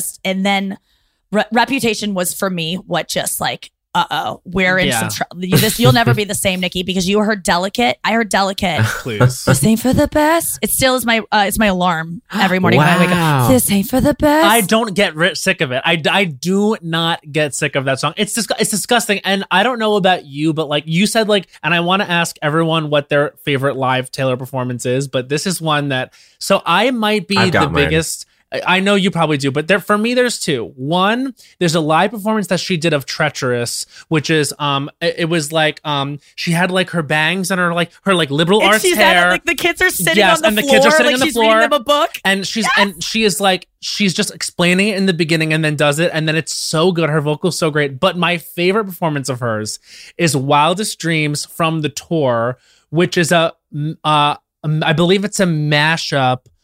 Reputation was for me what just like, we're in some trouble. You'll never be the same, Nikki, because you heard Delicate. I heard Delicate. Please. This ain't for the best. It still is it's my alarm every morning when I wake up. This ain't for the best. I don't get sick of it. I do not get sick of that song. It's disgusting. And I don't know about you, but like you said, and I want to ask everyone what their favorite live Taylor performance is, but this is one that, so I might be the biggest. I know you probably do, but for me, there's two. One, there's a live performance that she did of Treacherous, which is, it was like, she had like her bangs and her liberal arts hair. Like the kids are sitting on the floor. And the kids are sitting on the floor. Reading them a book. And she's just explaining it in the beginning and then does it. And then it's so good. Her vocal's so great. But my favorite performance of hers is Wildest Dreams from the tour, which is I believe it's a mashup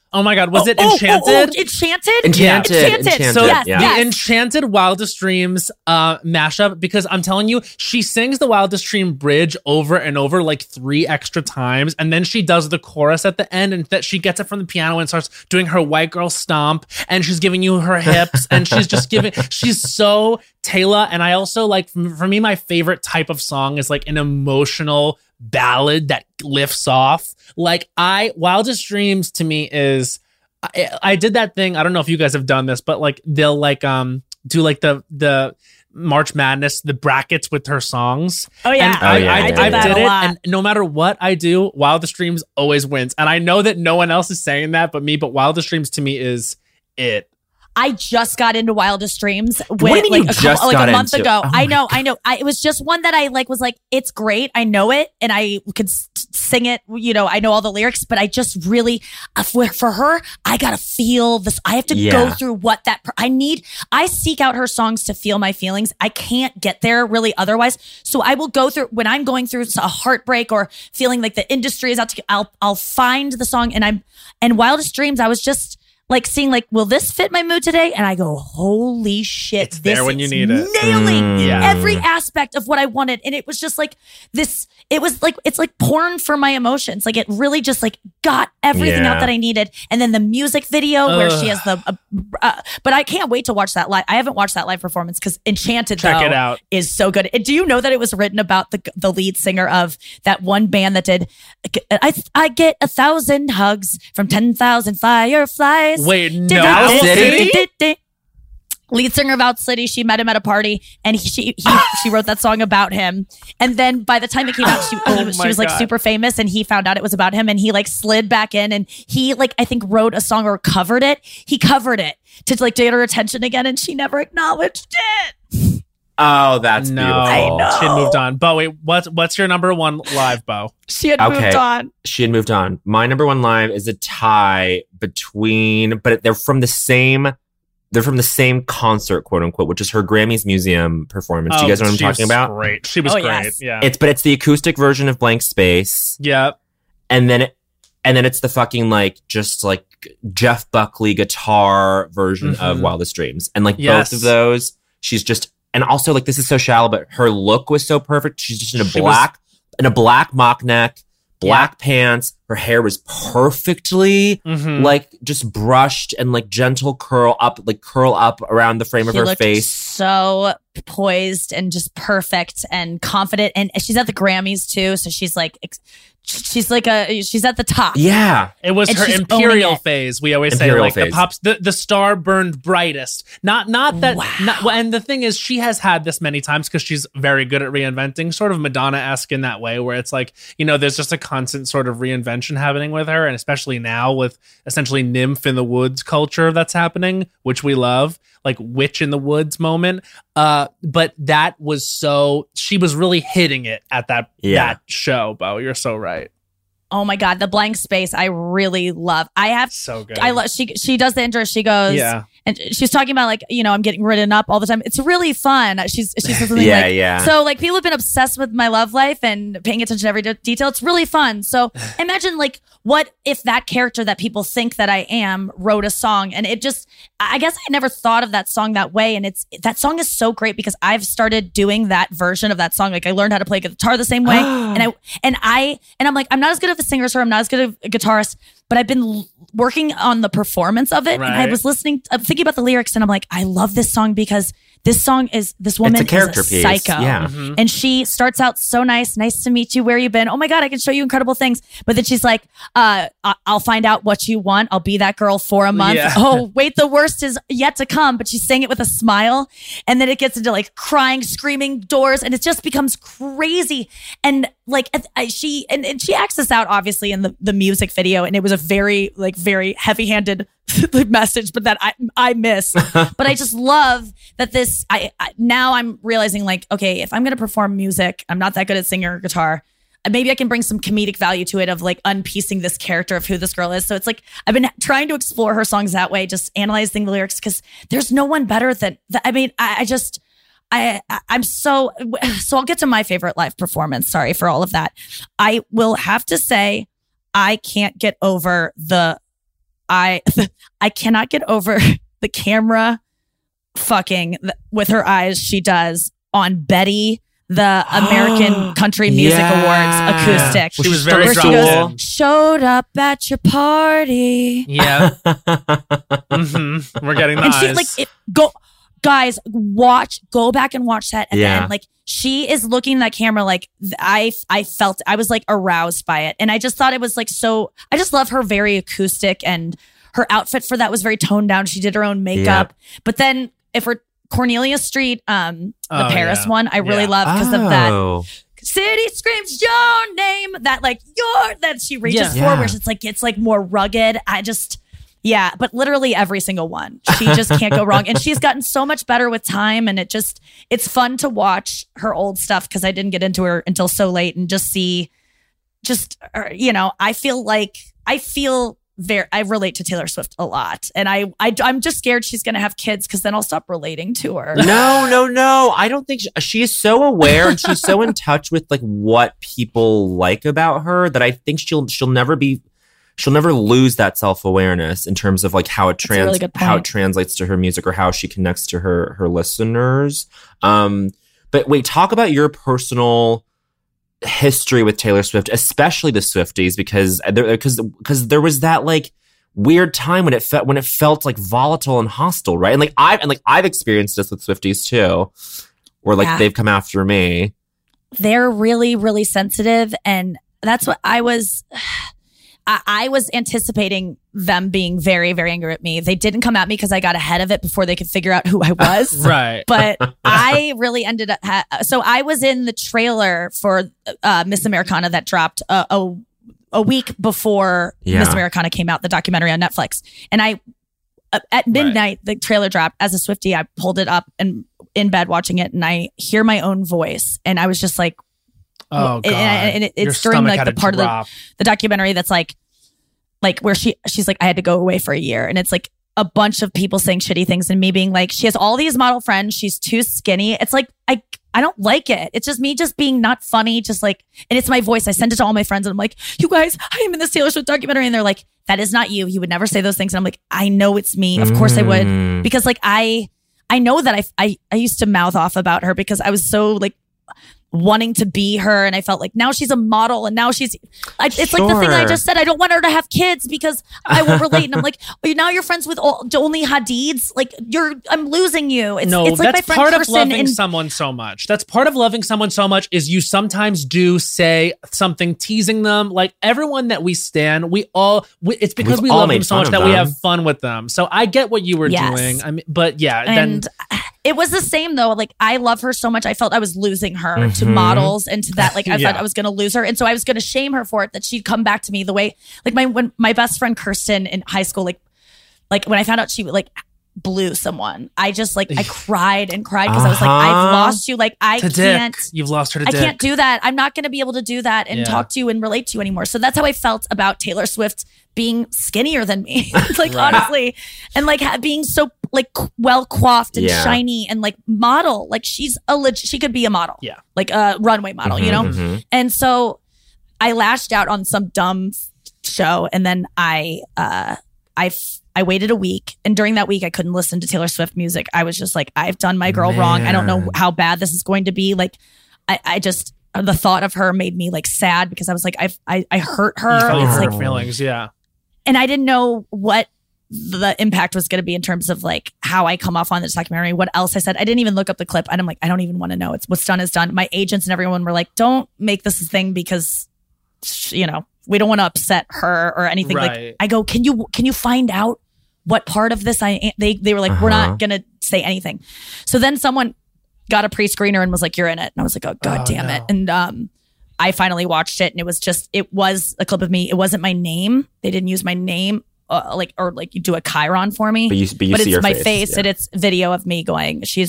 Oh my God, was it Enchanted? Enchanted? Enchanted. So yes, the Enchanted Wildest Dreams mashup, because I'm telling you, she sings the Wildest Dream bridge over and over like 3 extra times, and then she does the chorus at the end, and that she gets it from the piano and starts doing her white girl stomp, and she's giving you her hips, and she's so Taylor. And I also like, for me, my favorite type of song is like an emotional ballad that lifts off. Like Wildest Dreams to me is, I did that thing. I don't know if you guys have done this, but like they'll like do like the March Madness, the brackets with her songs. Oh yeah, I did that a lot. And no matter what I do, Wildest Dreams always wins. And I know that no one else is saying that but me. But Wildest Dreams to me is it. I just got into Wildest Dreams What do you mean you just got a month into? ago. Oh I know. It was just one that I like was like, it's great. I know it and I could sing it. You know, I know all the lyrics, but I just really, for her, I got to feel this. I have to go through what I need. I seek out her songs to feel my feelings. I can't get there really otherwise. So I will go through, when I'm going through a heartbreak or feeling like the industry is out to, I'll find the song and Wildest Dreams, I was just like seeing like, will this fit my mood today? And I go, holy shit. It's there when you need it. Nailing every aspect of what I wanted. And it was just like this, it was like, it's like porn for my emotions. Like it really just like got everything out that I needed. And then the music video where she has but I can't wait to watch that live. I haven't watched that live performance because Enchanted Check it out. Is so good. And do you know that it was written about the lead singer of that one band that did, I get 1,000 hugs from 10,000 fireflies. Wait, no. Lead singer of Out City. She met him at a party, and she wrote that song about him. And then by the time it came out, she was like super famous, and he found out it was about him, and he like slid back in, and he like I think wrote a song or covered it. He covered it to like get her attention again, and she never acknowledged it. Oh, that's beautiful. I know. She had moved on. Bo, wait, what's your number one live, Bo? She had moved on. She had moved on. My number one live is a tie between, but they're from the same concert, quote unquote, which is her Grammys Museum performance. Do you guys know what I'm talking about? Great. She was great. Yes. Yeah. It's the acoustic version of Blank Space. Yeah. And then it's the fucking like just like Jeff Buckley guitar version of Wildest Dreams. And like both of those, she's just, and also like this is so shallow, but her look was so perfect. She's just in a black mock neck, black pants. Her hair was perfectly like just brushed and like gentle curl up around the frame of her face. So poised and just perfect and confident. And she's at the Grammys too. So she's at the top. Yeah. It was her imperial phase. We always say like phase. The star burned brightest. Not that. Wow. And the thing is, she has had this many times because she's very good at reinventing, sort of Madonna-esque in that way, where it's like, you know, there's just a constant sort of reinvention happening with her. And especially now with essentially nymph in the woods culture that's happening, which we love, like witch in the woods moment. But that was she was really hitting it at that show, Bo. You're so right. Oh my God, the Blank Space I really love. So good. I love she does the intro. She goes and she's talking about like, you know, I'm getting written up all the time. It's really fun. She says something So like people have been obsessed with my love life and paying attention to every detail. It's really fun. So imagine like what if that character that people think that I am wrote a song, and it just, I guess I never thought of that song that way. And that song is so great because I've started doing that version of that song. Like I learned how to play guitar the same way. and I'm like, I'm not as good of a singer as her. I'm not as good of a guitarist, but I've been working on the performance of it. Right. And I was I'm thinking about the lyrics, and I'm like, I love this song because this woman is a psycho. Yeah. And she starts out so nice to meet you, where you been? Oh my God, I can show you incredible things. But then she's like, I'll find out what you want. I'll be that girl for a month. Yeah. Oh, wait, the worst is yet to come. But she's saying it with a smile. And then it gets into like crying, screaming doors, and it just becomes crazy. And like she acts this out obviously in the music video, and it was a very heavy-handed message, but that I miss. But I just love that this. Now I'm realizing like, okay, if I'm gonna perform music, I'm not that good at singing or guitar. Maybe I can bring some comedic value to it of like unpiecing this character of who this girl is. So it's like I've been trying to explore her songs that way, just analyzing the lyrics because there's no one better than. I mean, I'm so I'll get to my favorite live performance. Sorry for all of that. I will have to say I can't get over the I cannot get over the camera fucking with her eyes she does on Betty, the American Country Music Awards acoustic. She was very she goes, showed up at your party. Yeah. We're getting the eyes. She, guys, go back and watch that. And then like she is looking at that camera like I felt, I was like aroused by it. And I just thought it was like I just love her very acoustic, and her outfit for that was very toned down. She did her own makeup. But then if we're Cornelia Street, the Paris one, I really love because of that. City screams your name. That like that she reaches for, where it's like more rugged. But literally every single one, she just can't go wrong. And she's gotten so much better with time, and it's fun to watch her old stuff because I didn't get into her until so late, and just see, I relate to Taylor Swift a lot, and I'm just scared she's going to have kids because then I'll stop relating to her. No. I don't think she is so aware and she's so in touch with like what people like about her that I think she'll never lose that self-awareness in terms of like how it translates to her music or how she connects to her listeners. But wait, talk about your personal history with Taylor Swift, especially the Swifties, because there was that like weird time when it felt like volatile and hostile, right? And I've experienced this with Swifties too, where like they've come after me. They're really, really sensitive, and that's what I was anticipating them being very, very angry at me. They didn't come at me because I got ahead of it before they could figure out who I was. Right. But I really ended up... so I was in the trailer for Miss Americana that dropped a week before Miss Americana came out, the documentary on Netflix. And at midnight, the trailer dropped. As a Swiftie, I pulled it up and in bed watching it, and I hear my own voice. And I was just like, oh God. And it's during like the part of the documentary that's like where she's like, I had to go away for a year, and it's like a bunch of people saying shitty things and me being like, she has all these model friends, she's too skinny. It's like I don't like it. It's just me just being not funny, just like, and it's my voice. I send it to all my friends and I'm like, you guys, I am in this Taylor Swift documentary, and they're like, that is not you. You would never say those things. And I'm like, I know it's me. Of course I would, because like I know that I used to mouth off about her because I was so like wanting to be her, and I felt like now she's a model, and now it's like the thing I just said, I don't want her to have kids because I will relate. And I'm like, now you're friends with only Hadids, like I'm losing you. It's like that's my friend part Kirsten of loving someone so much. That's part of loving someone so much, is you sometimes do say something teasing them. Like everyone that we stan, it's because we love them so much that we have fun with them. So I get what you were doing. I mean, but it was the same though. Like I love her so much, I felt I was losing her to models and to that. Like I thought I was going to lose her, and so I was going to shame her for it. That she'd come back to me the way like when my best friend Kirsten in high school, like when I found out she like blew someone, I just like I cried and cried because I was like, I've lost you. Like I can't. You've lost her to I can't do that. I'm not going to be able to do that and talk to you and relate to you anymore. So that's how I felt about Taylor Swift being skinnier than me, like honestly, and like being so like well coiffed and shiny and like model. Like she could be a model, like a runway model, you know. And so I lashed out on some dumb show, and then I waited a week, and during that week I couldn't listen to Taylor Swift music. I was just like, I've done my girl wrong. I don't know how bad this is going to be. Like I just, the thought of her made me like sad because I was like, I hurt her. It's like feelings, and I didn't know what the impact was going to be in terms of like how I come off on this documentary, what else I said. I didn't even look up the clip, and I'm like, I don't even want to know. It's what's done is done. My agents and everyone were like, don't make this a thing because, you know, we don't want to upset her or anything. Right. Like I go, can you find out what part of this they were like, we're not going to say anything. So then someone got a pre-screener and was like, you're in it. And I was like, oh God damn it. And I finally watched it, and it was a clip of me. It wasn't my name. They didn't use my name. Or you do a chyron for me, but it's my face and it's video of me going, she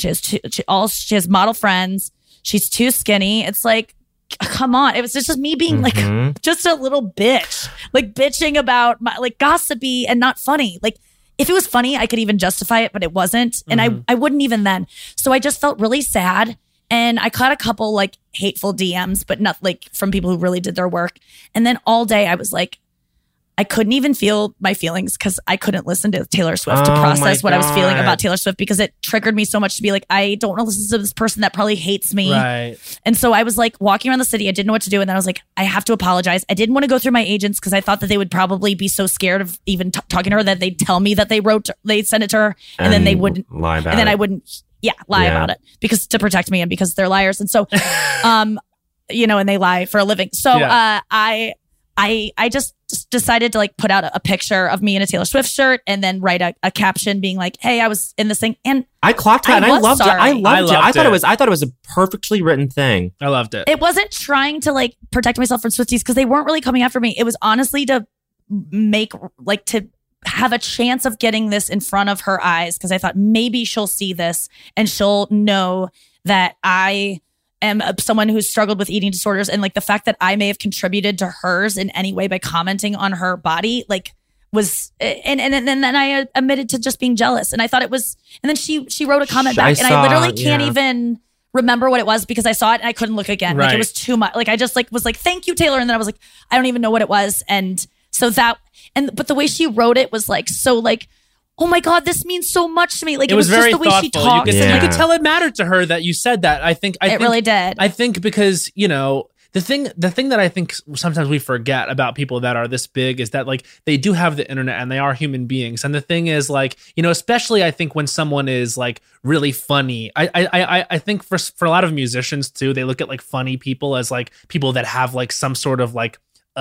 has model friends. She's too skinny. It's like, come on. It was just me being like just a little bitch, like bitching about my like gossipy and not funny. Like if it was funny, I could even justify it, but it wasn't. And I wouldn't even then. So I just felt really sad. And I caught a couple like hateful DMs, but not like from people who really did their work. And then all day I was like, I couldn't even feel my feelings because I couldn't listen to Taylor Swift to process what I was feeling about Taylor Swift because it triggered me so much to be like, I don't want to listen to this person that probably hates me. Right. And so I was like walking around the city. I didn't know what to do. And then I was like, I have to apologize. I didn't want to go through my agents because I thought that they would probably be so scared of even talking to her that they'd tell me that they sent it to her and then they wouldn't lie about and then it. I wouldn't lie about it because to protect me and because they're liars. And so, and they lie for a living. So I just decided to like put out a picture of me in a Taylor Swift shirt and then write a caption being like, hey, I was in this thing. And I clocked that and I loved it. I loved it. I thought it was a perfectly written thing. I loved it. It wasn't trying to like protect myself from Swifties because they weren't really coming after me. It was honestly to to have a chance of getting this in front of her eyes because I thought maybe she'll see this and she'll know that I am someone who's struggled with eating disorders, and like the fact that I may have contributed to hers in any way by commenting on her body, like was, and then I admitted to just being jealous, and I thought it was, and then she wrote a comment back, and I literally can't even remember what it was because I saw it and I couldn't look again. Like it was too much. Like I just like was like, thank you, Taylor, and then I was like, I don't even know what it was, and so that, but the way she wrote it was like so like, oh my God, this means so much to me. Like it was very just the way thoughtful. she talked. You could tell it mattered to her that you said that. I think it really did. I think because, the thing that I think sometimes we forget about people that are this big is that like they do have the internet and they are human beings. And the thing is like, especially I think when someone is like really funny, I think for a lot of musicians too, they look at like funny people as like people that have like some sort of like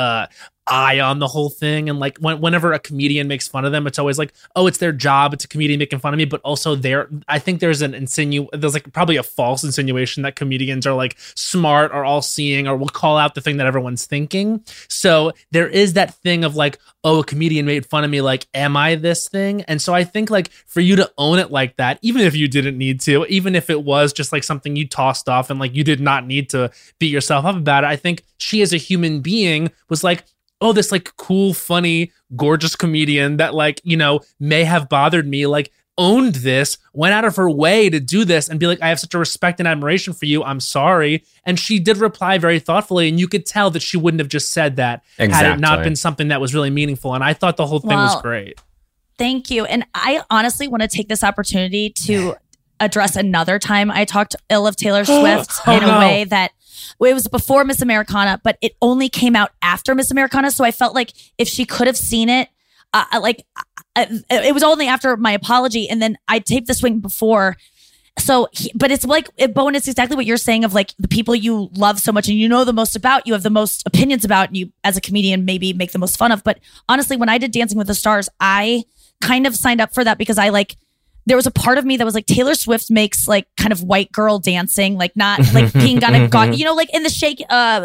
eye on the whole thing, and like whenever a comedian makes fun of them, it's always like, oh, it's their job, it's a comedian making fun of me. But also I think there's like probably a false insinuation that comedians are like smart or all seeing or will call out the thing that everyone's thinking. So there is that thing of like, oh, a comedian made fun of me, like, am I this thing? And so I think like for you to own it like that, even if you didn't need to, even if it was just like something you tossed off and like you did not need to beat yourself up about it, I think she as a human being was like, oh, this like cool, funny, gorgeous comedian that like, may have bothered me, like owned this, went out of her way to do this and be like, I have such a respect and admiration for you. I'm sorry. And she did reply very thoughtfully. And you could tell that she wouldn't have just said that had it not been something that was really meaningful. And I thought the whole thing was great. Thank you. And I honestly want to take this opportunity to address another time I talked ill of Taylor Swift in a way that it was before Miss Americana, but it only came out after Miss Americana. So I felt like if she could have seen it, it was only after my apology. And then I taped the swing before. So, but it's like, Bowen, it's exactly what you're saying of like the people you love so much and you know the most about, you have the most opinions about, and you as a comedian maybe make the most fun of. But honestly, when I did Dancing with the Stars, I kind of signed up for that because there was a part of me that was like, Taylor Swift makes like kind of white girl dancing, like not like being like in the Shake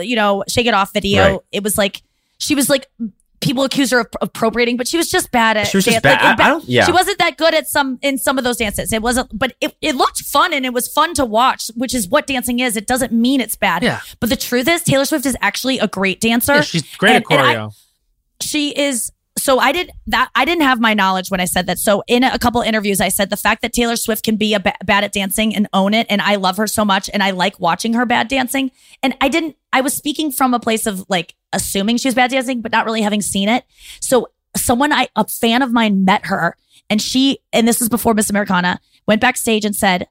It Off video, right. It was like, she was like, people accused her of appropriating, but she was just bad at. She was just bad. She wasn't that good at some of those dances. It wasn't, but it looked fun and it was fun to watch, which is what dancing is. It doesn't mean it's bad. Yeah. But the truth is, Taylor Swift is actually a great dancer. Yeah, she's great at choreo. She is. So I didn't have my knowledge when I said that. So in a couple interviews, I said the fact that Taylor Swift can be bad at dancing and own it. And I love her so much. And I like watching her bad dancing. And I was speaking from a place of like assuming she was bad dancing, but not really having seen it. So a fan of mine met her and this was before Miss Americana, went backstage and said,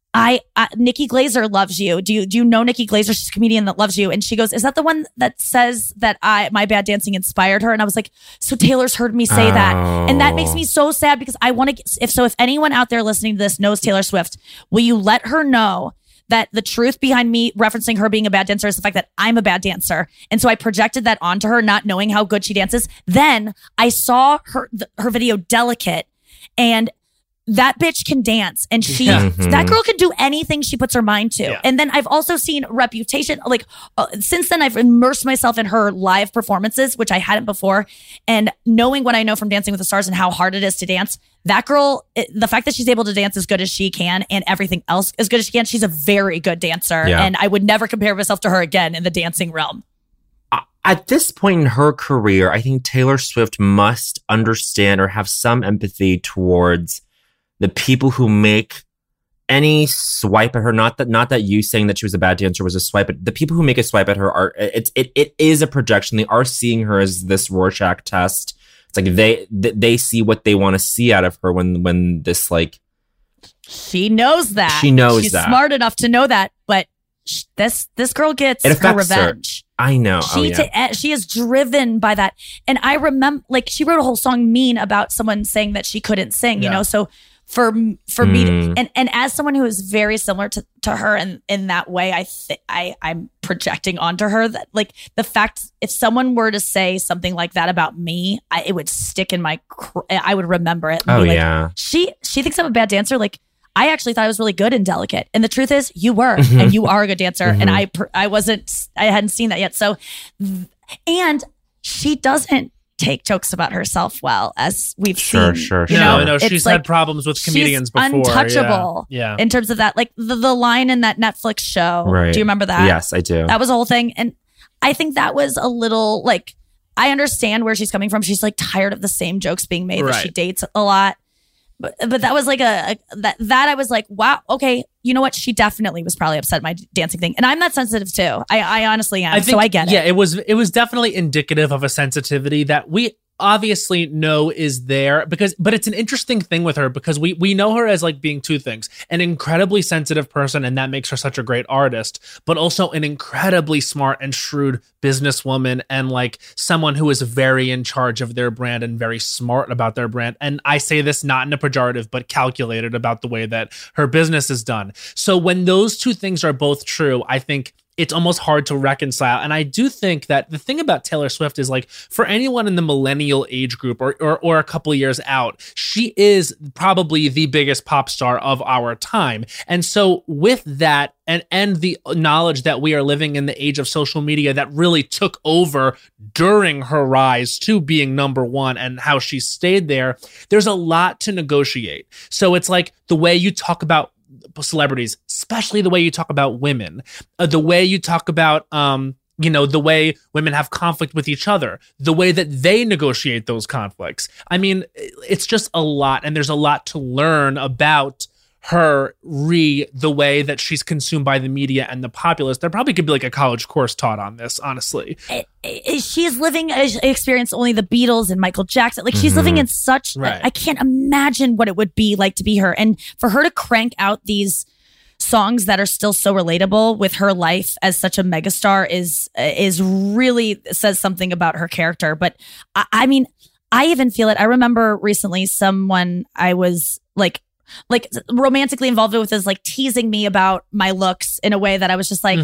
Nikki Glaser loves you. Do you know Nikki Glaser? She's a comedian that loves you. And she goes, is that the one that says that my bad dancing inspired her? And I was like, so Taylor's heard me say that. And that makes me so sad because I want to, if anyone out there listening to this knows Taylor Swift, will you let her know that the truth behind me referencing her being a bad dancer is the fact that I'm a bad dancer. And so I projected that onto her, not knowing how good she dances. Then I saw her video Delicate, and that bitch can dance, and that girl can do anything she puts her mind to. Yeah. And then I've also seen Reputation. Like since then, I've immersed myself in her live performances, which I hadn't before. And knowing what I know from Dancing with the Stars and how hard it is to dance, that girl, the fact that she's able to dance as good as she can and everything else as good as she can, she's a very good dancer. Yeah. And I would never compare myself to her again in the dancing realm. At this point in her career, I think Taylor Swift must understand or have some empathy towards the people who make any swipe at her, not that you saying that she was a bad dancer was a swipe, but the people who make a swipe at her are, it is a projection. They are seeing her as this Rorschach test. It's like they see what they want to see out of her when this, like, she knows that. She's smart enough to know that, but this girl gets her revenge. I know. She is driven by that. And I remember, like, she wrote a whole song, Mean, about someone saying that she couldn't sing, you know? So for me, and as someone who is very similar to her in that way, I'm projecting onto her that, like, the fact, if someone were to say something like that about me, it would stick in my, I would remember it. And like, she thinks I'm a bad dancer. Like, I actually thought I was really good in Delicate. And the truth is, you were, and you are a good dancer. And I hadn't seen that yet. So, and she doesn't take jokes about herself well, as we've seen. Sure. No, she's had problems with comedians before. Untouchable in terms of that. Like the line in that Netflix show. Right. Do you remember that? Yes, I do. That was a whole thing. And I think that was a little, like, I understand where she's coming from. She's like tired of the same jokes being made, that she dates a lot. But that was like that I was like, wow, okay, you know what? She definitely was probably upset at my dancing thing. And I'm that sensitive too. I honestly am. So I get it. Yeah, it was definitely indicative of a sensitivity that we obviously know is there, but it's an interesting thing with her because we know her as, like, being two things: an incredibly sensitive person, and that makes her such a great artist, but also an incredibly smart and shrewd businesswoman, and, like, someone who is very in charge of their brand and very smart about their brand. And I say this not in a pejorative, but calculated about the way that her business is done. So when those two things are both true, I think it's almost hard to reconcile. And I do think that the thing about Taylor Swift is, like, for anyone in the millennial age group or a couple of years out, she is probably the biggest pop star of our time. And so with that and the knowledge that we are living in the age of social media that really took over during her rise to being number one and how she stayed there, there's a lot to negotiate. So it's like the way you talk about celebrities, especially the way you talk about women, the way you talk about, the way women have conflict with each other, the way that they negotiate those conflicts. I mean, it's just a lot, and there's a lot to learn about her the way that she's consumed by the media and the populace. There probably could be, like, a college course taught on this, honestly. She's living an experience only the Beatles and Michael Jackson. Like, she's living in such, I can't imagine what it would be like to be her. And for her to crank out these songs that are still so relatable with her life as such a megastar is really says something about her character. But I mean, I even feel it. I remember recently someone I was like romantically involved with is, like, teasing me about my looks in a way that I was just like,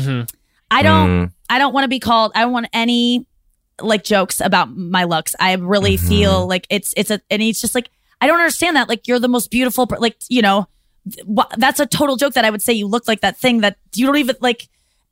I don't want to be called, I don't want any, like, jokes about my looks. I really feel like and it's just like, I don't understand that. Like, you're the most beautiful, like, you know, that's a total joke that I would say you look like that thing that you don't even, like,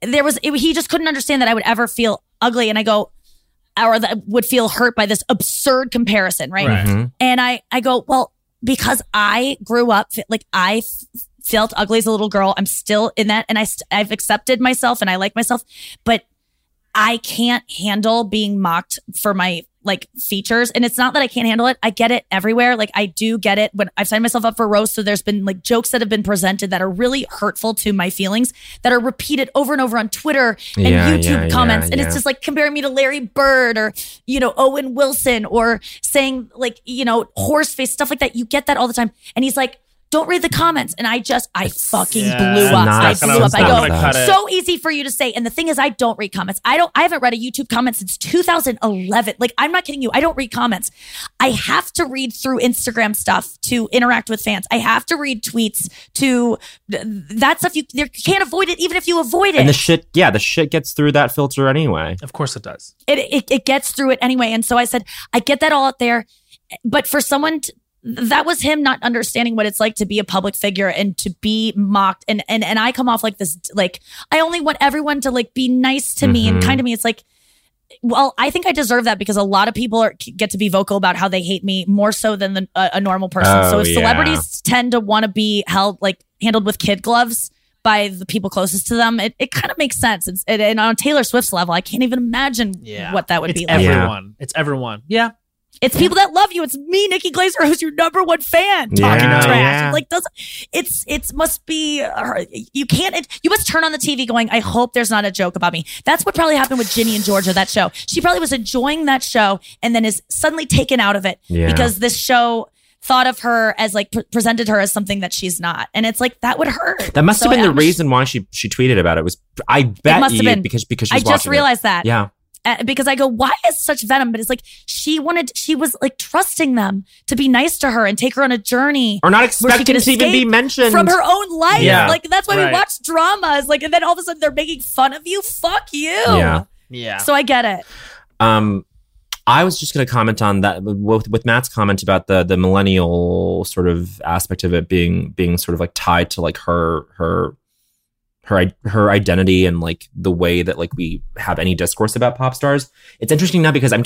he just couldn't understand that I would ever feel ugly. And I go, or that would feel hurt by this absurd comparison. Right. And I go, well, because I grew up, like, I felt ugly as a little girl. I'm still in that. And I've accepted myself and I like myself, but I can't handle being mocked for my, like, features. And it's not that I can't handle it. I get it everywhere. Like, I do get it when I've signed myself up for roast. So there's been, like, jokes that have been presented that are really hurtful to my feelings that are repeated over and over on Twitter and YouTube comments. And it's just like comparing me to Larry Bird or, you know, Owen Wilson, or saying, like, you know, horse face, stuff like that. You get that all the time. And he's like, don't read the comments. And I fucking blew up. I go, so easy for you to say. And the thing is, I don't read comments. I haven't read a YouTube comment since 2011. Like, I'm not kidding you. I don't read comments. I have to read through Instagram stuff to interact with fans. I have to read tweets to that stuff. You can't avoid it, even if you avoid it. And the shit gets through that filter anyway. Of course it does. It gets through it anyway. And so I said, I get that all out there. But for someone that was him not understanding what it's like to be a public figure and to be mocked. And I come off like this, like, I only want everyone to, like, be nice to me and kind to me. It's like, well, I think I deserve that because a lot of people get to be vocal about how they hate me more so than a normal person. So if celebrities tend to want to be handled with kid gloves by the people closest to them, it kind of makes sense. And on Taylor Swift's level, I can't even imagine what that would be like. It's everyone. Yeah. It's people that love you. It's me, Nikki Glaser, who's your number one fan, talking trash. Yeah. Like, it must be. You can't. You must turn on the TV going, I hope there's not a joke about me. That's what probably happened with Ginny and Georgia. That show. She probably was enjoying that show and then is suddenly taken out of it because this show thought of her as like presented her as something that she's not, and it's like that would hurt. That must have been the reason why she tweeted about it. Was I bet it must have been because she was I just realized that. Yeah. Because I go, why is such venom? But it's like she was like trusting them to be nice to her and take her on a journey, or not expecting to even be mentioned from her own life. Yeah. Like that's why we watch dramas. Like, and then all of a sudden they're making fun of you. Fuck you. Yeah. So I get it. I was just going to comment on that with Matt's comment about the millennial sort of aspect of it being sort of like tied to like her identity and like the way that like we have any discourse about pop stars. It's interesting now because I'm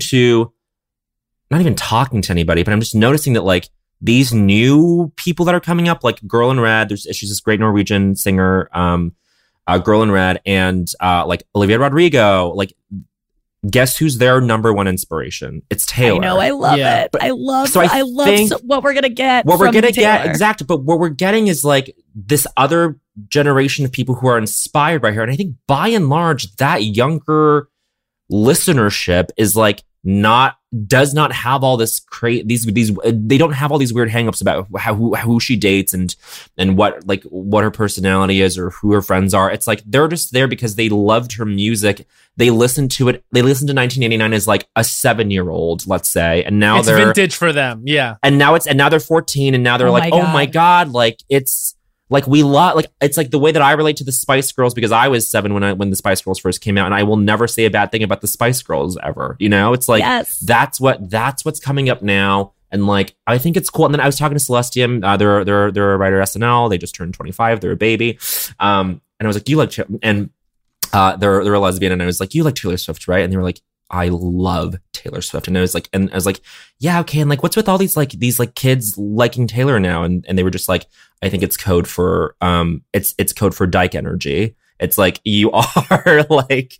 not even talking to anybody, but I'm just noticing that like these new people that are coming up, like Girl in Red, she's this great Norwegian singer, Girl in Red, and like Olivia Rodrigo, like guess who's their number one inspiration? It's Taylor. I know, I love it. I love what we're gonna get. What we're gonna get, exactly. But what we're getting is like this other generation of people who are inspired by her, and I think by and large, that younger listenership is like does not have all this these they don't have all these weird hangups about who she dates and what her personality is or who her friends are. It's like they're just there because they loved her music. They listened to it. They listened to 1989 as like a 7-year-old, let's say, and now they're vintage for them. Yeah, and now they're 14, and now they're oh my god, like it's. Like we love, like it's like the way that I relate to the Spice Girls because I was 7 when the Spice Girls first came out, and I will never say a bad thing about the Spice Girls ever. You know, it's like that's what's coming up now, and like I think it's cool. And then I was talking to Celestium, they're a writer at SNL. They just turned 25. They're a baby, and I was like, you like, and they're a lesbian, and I was like, you like Taylor Swift, right? And they were like, I love Taylor Swift. And I was like, yeah, okay. And like, what's with all these kids liking Taylor now? And they were just like, I think it's code for, it's code for dyke energy. It's like, you are like,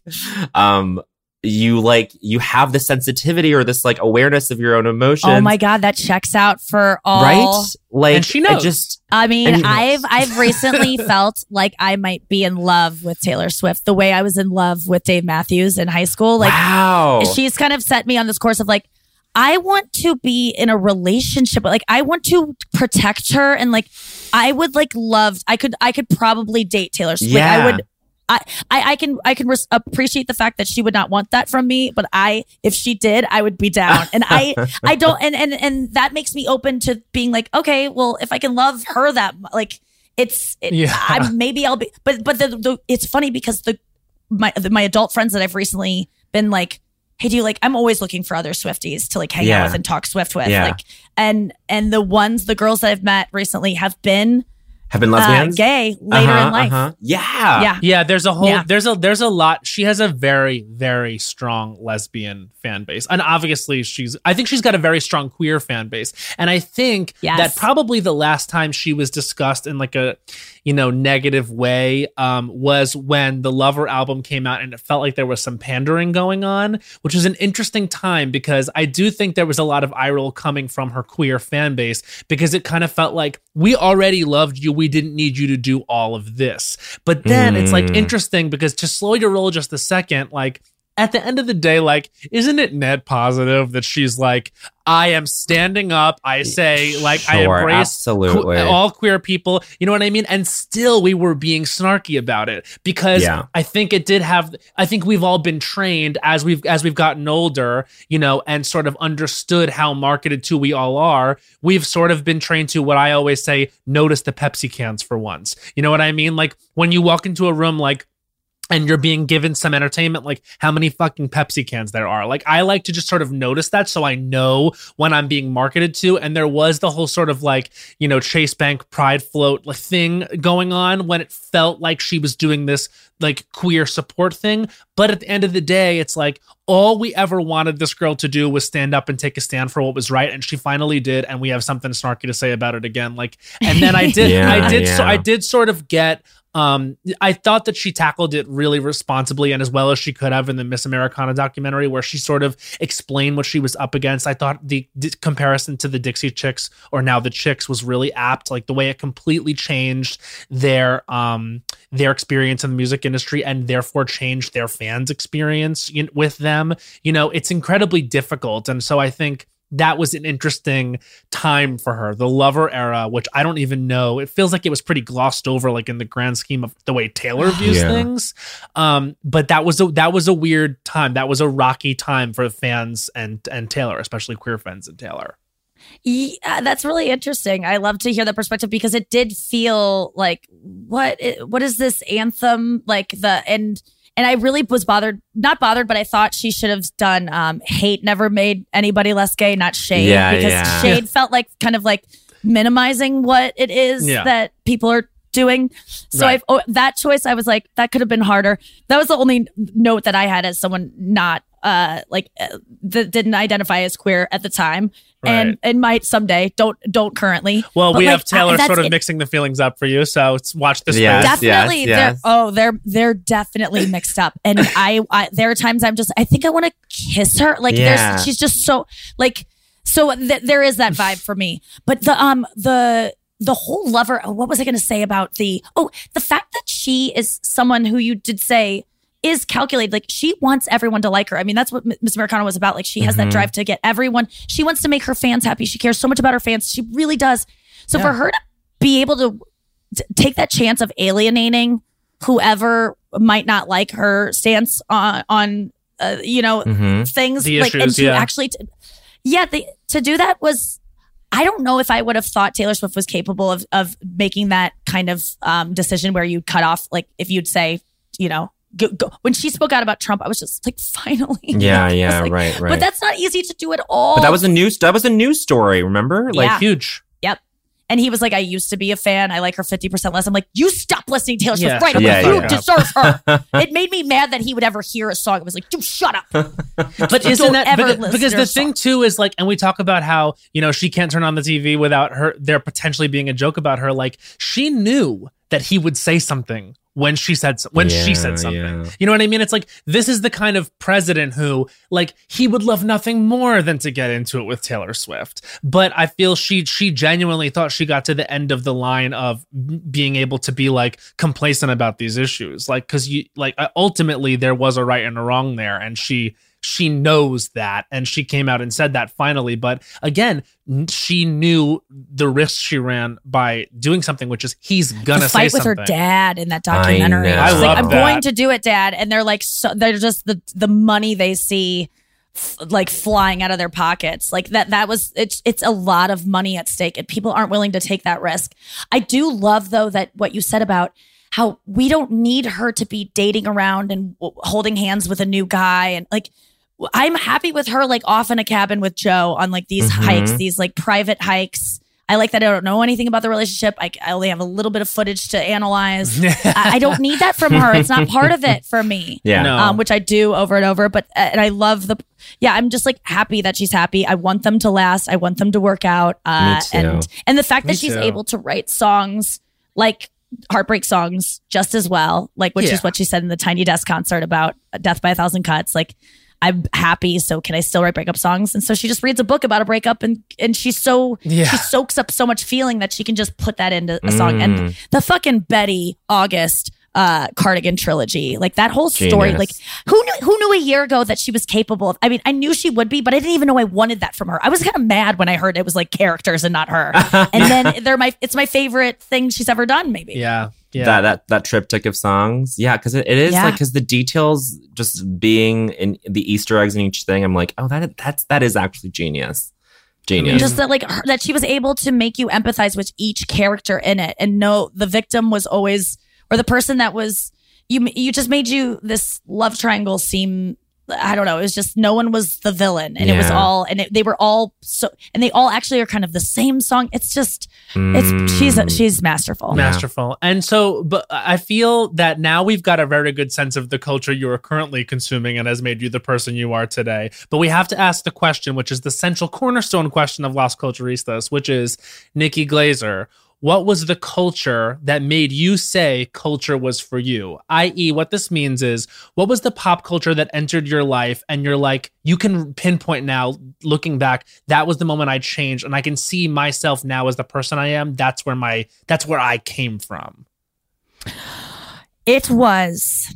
you have this sensitivity or this like awareness of your own emotions. Oh my God, that checks out for all. Right? Like, and she knows. I've recently felt like I might be in love with Taylor Swift the way I was in love with Dave Matthews in high school. Like, wow. She's kind of set me on this course of like, I want to be in a relationship, like I want to protect her, and like I would like I could probably date Taylor Swift. Yeah. Like, I can appreciate the fact that she would not want that from me, but if she did, I would be down. And I don't, and that makes me open to being like, okay, well, if I can love her that, like maybe I'll be, but it's funny because my adult friends that I've recently been like, hey, do you like, I'm always looking for other Swifties to like hang out with and talk Swift with. Yeah. Like, and the girls that I've met recently have been lesbians, gay later in life. Yeah. There's a whole, there's a lot. She has a very, very strong lesbian fan base. And obviously I think she's got a very strong queer fan base. And I think that probably the last time she was discussed in like a, negative way, was when the Lover album came out, and it felt like there was some pandering going on, which is an interesting time because I do think there was a lot of eye roll coming from her queer fan base because it kind of felt like we already loved you. We didn't need you to do all of this. But then it's like interesting because to slow your roll just a second, like at the end of the day, like, isn't it net positive that she's like, I am standing up. I say, like, I embrace all queer people. You know what I mean? And still we were being snarky about it because I think I think we've all been trained as we've gotten older, and sort of understood how marketed to we all are. We've sort of been trained to what I always say, notice the Pepsi cans for once. You know what I mean? Like when you walk into a room, like, and you're being given some entertainment, like how many fucking Pepsi cans there are. Like, I like to just sort of notice that so I know when I'm being marketed to. And there was the whole sort of like, Chase Bank pride float thing going on when it felt like she was doing this like queer support thing. But at the end of the day, it's like all we ever wanted this girl to do was stand up and take a stand for what was right. And she finally did. And we have something snarky to say about it again. Like, and then I did, I did sort of get I thought that she tackled it really responsibly and as well as she could have in the Miss Americana documentary, where she sort of explained what she was up against. I thought the comparison to the Dixie Chicks, or now the Chicks, was really apt. Like the way it completely changed their experience in the music industry and therefore changed their fans' experience with them. It's incredibly difficult. And so I think that was an interesting time for her, the Lover era, which I don't even know. It feels like it was pretty glossed over, like in the grand scheme of the way Taylor views things. But that was a weird time. That was a rocky time for fans and Taylor, especially queer fans and Taylor. Yeah, that's really interesting. I love to hear that perspective because it did feel like what is this anthem like And I really was not bothered, but I thought she should have done Hate never made anybody less gay, not Shade. Because Shade felt like kind of like minimizing what it is that people are doing. So that choice, I was like, that could have been harder. That was the only note that I had as someone not that didn't identify as queer at the time. Right. And might someday, don't currly. Well, we have Taylor sort of mixing the feelings up for you, so watch this. Definitely, they're definitely mixed up. And I there are times I think I want to kiss her. Like she's just so like there is that vibe for me. But the whole Lover. What was I going to say about the fact that she is someone who you did say is calculated. Like she wants everyone to like her. I mean, that's what Miss Americana was about. Like she has that drive to get everyone. She wants to make her fans happy. She cares so much about her fans. She really does. So for her to be able to take that chance of alienating whoever might not like her stance on things the like, issues, and to actually, to do that was, I don't know if I would have thought Taylor Swift was capable of making that kind of decision where you cut off, like if you'd say, Go. When she spoke out about Trump, I was just like, finally. Right. But that's not easy to do at all. But that was a news story, remember? Like huge. Yep. And he was like, I used to be a fan. I like her 50% less. I'm like, you stop listening to Taylor Swift right away. You deserve her. It made me mad that he would ever hear a song. It was like, dude, shut up. But isn't that because the thing too is like, and we talk about how, she can't turn on the TV without there potentially being a joke about her. Like she knew that he would say something when she said something. You know what I mean? It's like, this is the kind of president who, like, he would love nothing more than to get into it with Taylor Swift. But I feel she genuinely thought she got to the end of the line of being able to be like complacent about these issues. Like, because ultimately there was a right and a wrong there, and she knows that, and she came out and said that finally. But again, she knew the risk she ran by doing something, which is he's gonna say something. Fight with her dad in that documentary. I love I'm that. going to do it, Dad. And they're like, they're just the money they see like flying out of their pockets. Like that was it's a lot of money at stake, and people aren't willing to take that risk. I do love though that what you said about how we don't need her to be dating around and holding hands with a new guy, and like, I'm happy with her, like off in a cabin with Joe on like these hikes, these like private hikes. I like that I don't know anything about the relationship. I only have a little bit of footage to analyze. I don't need that from her. It's not part of it for me. Which I do over and over. But and I love I'm just like happy that she's happy. I want them to last. I want them to work out. Me too. And the fact that she's able to write songs like heartbreak songs just as well, like which is what she said in the Tiny Desk concert about Death by a Thousand Cuts. Like, I'm happy, so can I still write breakup songs? And so she just reads a book about a breakup, and she soaks up so much feeling that she can just put that into a song. And the fucking Betty August Cardigan trilogy, like that whole story, like who knew a year ago that she was capable of? I mean, I knew she would be, but I didn't even know I wanted that from her. I was kind of mad when I heard it was like characters and not her. And then it's my favorite thing she's ever done, maybe. Yeah. That triptych of songs, because it is like, because the details just being in the Easter eggs in each thing, I'm like, oh, that is actually genius. Just that, like, that she was able to make you empathize with each character in it, and know the victim was always, or the person that was you just made this love triangle seem, I don't know. It was just no one was the villain, and it was all, and they were all so, and they all actually are kind of the same song. It's just, she's masterful. Masterful. And so, but I feel that now we've got a very good sense of the culture you are currently consuming and has made you the person you are today. But we have to ask the question, which is the central cornerstone question of Las Culturistas, which is, Nikki Glaser, what was the culture that made you say culture was for you? I.e., what this means is, what was the pop culture that entered your life and you're like, you can pinpoint now, looking back, that was the moment I changed and I can see myself now as the person I am. That's where I came from. It was...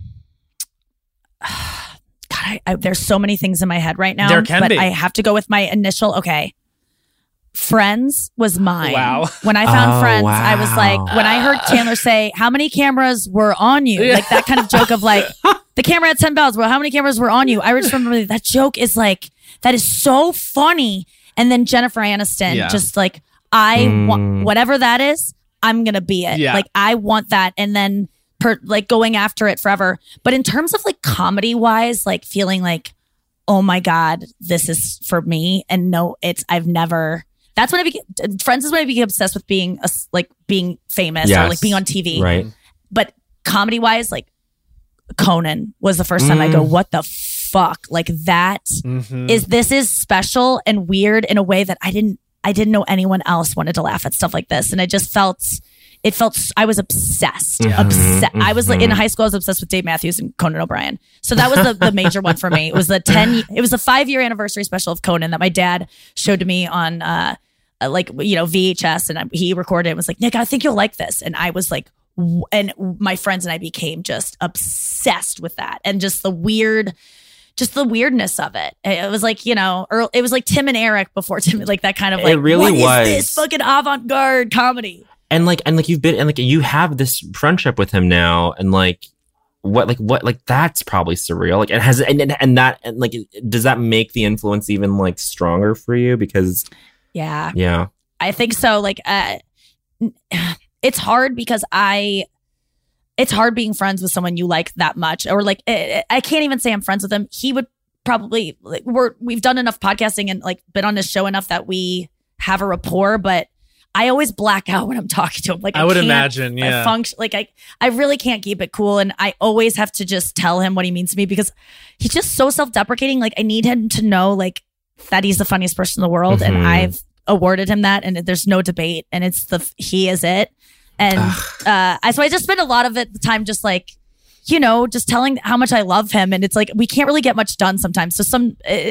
God, there's so many things in my head right now. There can be. I have to go with my initial, okay. Friends was mine. Wow. When I found Friends, I was like, when I heard Chandler say, how many cameras were on you? Like that kind of joke of like, the camera had 10 bells. Well, how many cameras were on you? I just remember that joke is like, that is so funny. And then Jennifer Aniston, just like, I want, whatever that is, I'm going to be it. Yeah. Like, I want that. And then like going after it forever. But in terms of like comedy wise, like feeling like, oh my God, this is for me. And no, I've never... That's when I became Friends is when I became obsessed with being being famous or like being on TV. Right. But comedy wise, like Conan was the first time I go, what the fuck? Like that this is special and weird in a way that I didn't know anyone else wanted to laugh at stuff like this. And I just I was obsessed. I was like in high school, I was obsessed with Dave Matthews and Conan O'Brien. So that was the major one for me. It was the 5-year anniversary special of Conan that my dad showed to me on VHS, and he recorded it and was like, Nick, I think you'll like this. And I was like, and my friends and I became just obsessed with that. And just the weirdness of it. It was like, it was like Tim and Eric before Tim, like that kind of like, it really what is this fucking avant-garde comedy? And you have this friendship with him now, and what that's probably surreal. Like, does that make the influence even like stronger for you? Because yeah, I think so. Like, it's hard because it's hard being friends with someone you like that much, or like I can't even say I'm friends with him. He would probably we've done enough podcasting and like been on this show enough that we have a rapport, but I always black out when I'm talking to him. Like I would imagine, function, like I really can't keep it cool, and I always have to just tell him what he means to me because he's just so self-deprecating. Like I need him to know like that he's the funniest person in the world, and I've awarded him that, and there's no debate, and he is it. And so I just spend a lot of the time just like, just telling how much I love him, and it's like we can't really get much done sometimes. So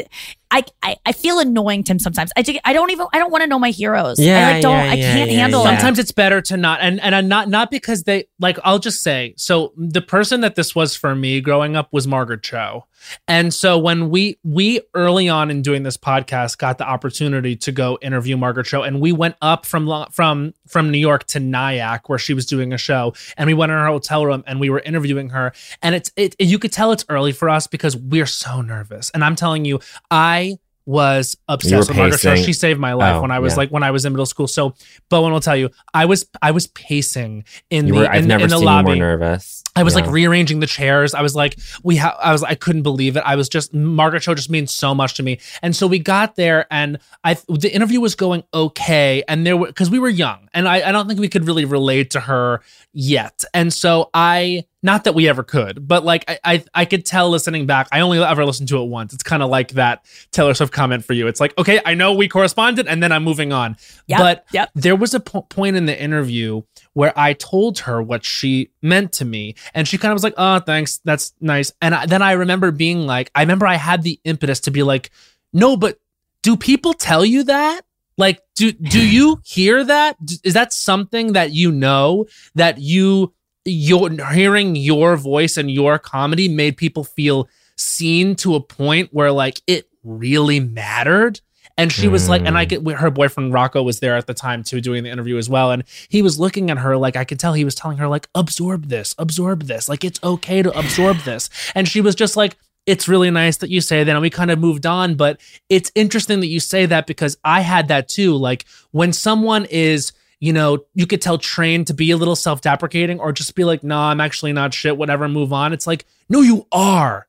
I feel annoying to him sometimes. I don't want to know my heroes. I can't handle it. Sometimes it's better to not, and not because they like. I'll just say, so the person that this was for me growing up was Margaret Cho. And so when we early on in doing this podcast got the opportunity to go interview Margaret Cho, and we went up from New York to Nyack where she was doing a show, and we went in her hotel room and we were interviewing her, and you could tell it's early for us because we're so nervous. And I'm telling you, I was obsessed with Margaret Cho. She saved my life when I was when I was in middle school. So Bowen will tell you, I was pacing in the lobby. You more nervous. I was like rearranging the chairs. I was like, I couldn't believe it. I was just, Margaret Cho just means so much to me. And so we got there, and the interview was going okay. And because we were young, and I don't think we could really relate to her yet. And so not that we ever could, but like I could tell listening back, I only ever listened to it once. It's kind of like that Taylor Swift comment for you. It's like, okay, I know we corresponded, and then I'm moving on. But there was a point in the interview where I told her what she meant to me, and she kind of was like, oh, thanks, that's nice. And then I remember being like, I had the impetus to be like, no, but do people tell you that? Like, do you hear that? Is that something that that you're hearing your voice and your comedy made people feel seen to a point where like it really mattered? And she was like, and her boyfriend Rocco was there at the time too, doing the interview as well. And he was looking at her like, I could tell he was telling her like, absorb this. Like, it's okay to absorb this. And she was just like, it's really nice that you say that. And we kind of moved on. But it's interesting that you say that because I had that too. Like when someone is, you could tell trained to be a little self-deprecating or just be like, no, I'm actually not shit, whatever, move on. It's like, no, you are.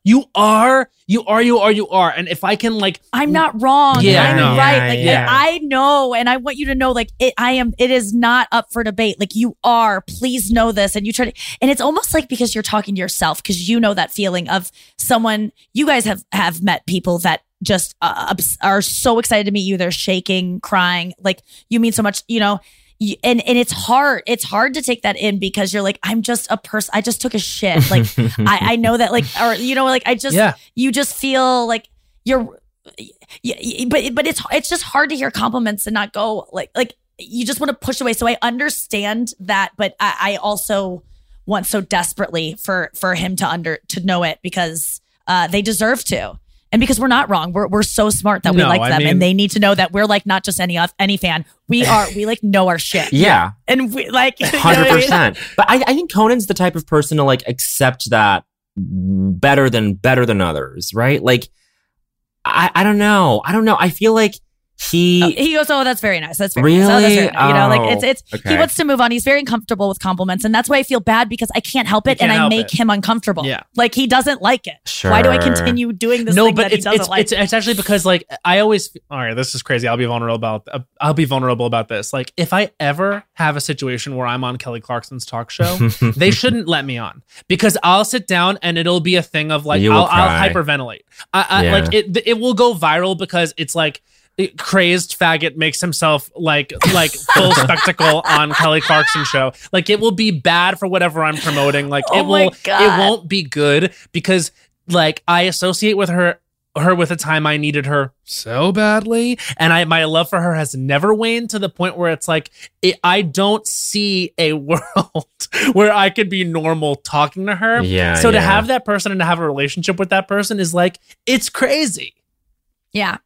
And if I can like, I'm not wrong. Yeah, I'm I know. Right. Like, I know. And I want you to know, like, it is not up for debate. Like you are, please know this. And you try to, and it's almost like because you're talking to yourself, because you know that feeling of someone, you guys have met people that just are so excited to meet you. They're shaking, crying. Like you mean so much, and it's hard. It's hard to take that in because you're like, I'm just a person. I just took a shit. Like, I know that, like, or, you know, like, you just feel like you're, but it's just hard to hear compliments and not go like you just want to push away. So I understand that, but I also want so desperately for him to know it because they deserve to. And because we're not wrong, we're so smart that we like them, and they need to know that we're like not just any fan. We like know our shit. Yeah, and we like 100%. But I think Conan's the type of person to like accept that better than others, right? Like I don't know. I feel like he goes, oh, that's very nice. That's very nice. Oh, that's very nice. You know, like it's okay. He wants to move on. He's very uncomfortable with compliments, and that's why I feel bad because I can't help it, and I make him uncomfortable. Yeah, like he doesn't like it. Sure. Why do I continue doing this? Thing that he doesn't like? It's actually because like I always. All right, this is crazy. I'll be vulnerable about this. Like if I ever have a situation where I'm on Kelly Clarkson's talk show, they shouldn't let me on because I'll sit down and it'll be a thing of like I'll hyperventilate. Like it will go viral because it's like. Crazed faggot makes himself like full spectacle on Kelly Clarkson show. Like it will be bad for whatever I'm promoting. Like it won't be good because like I associate with her with a time I needed her so badly, and my love for her has never waned to the point where it's like I don't see a world where I could be normal talking to her. So to have that person and to have a relationship with that person is like it's crazy. Yeah.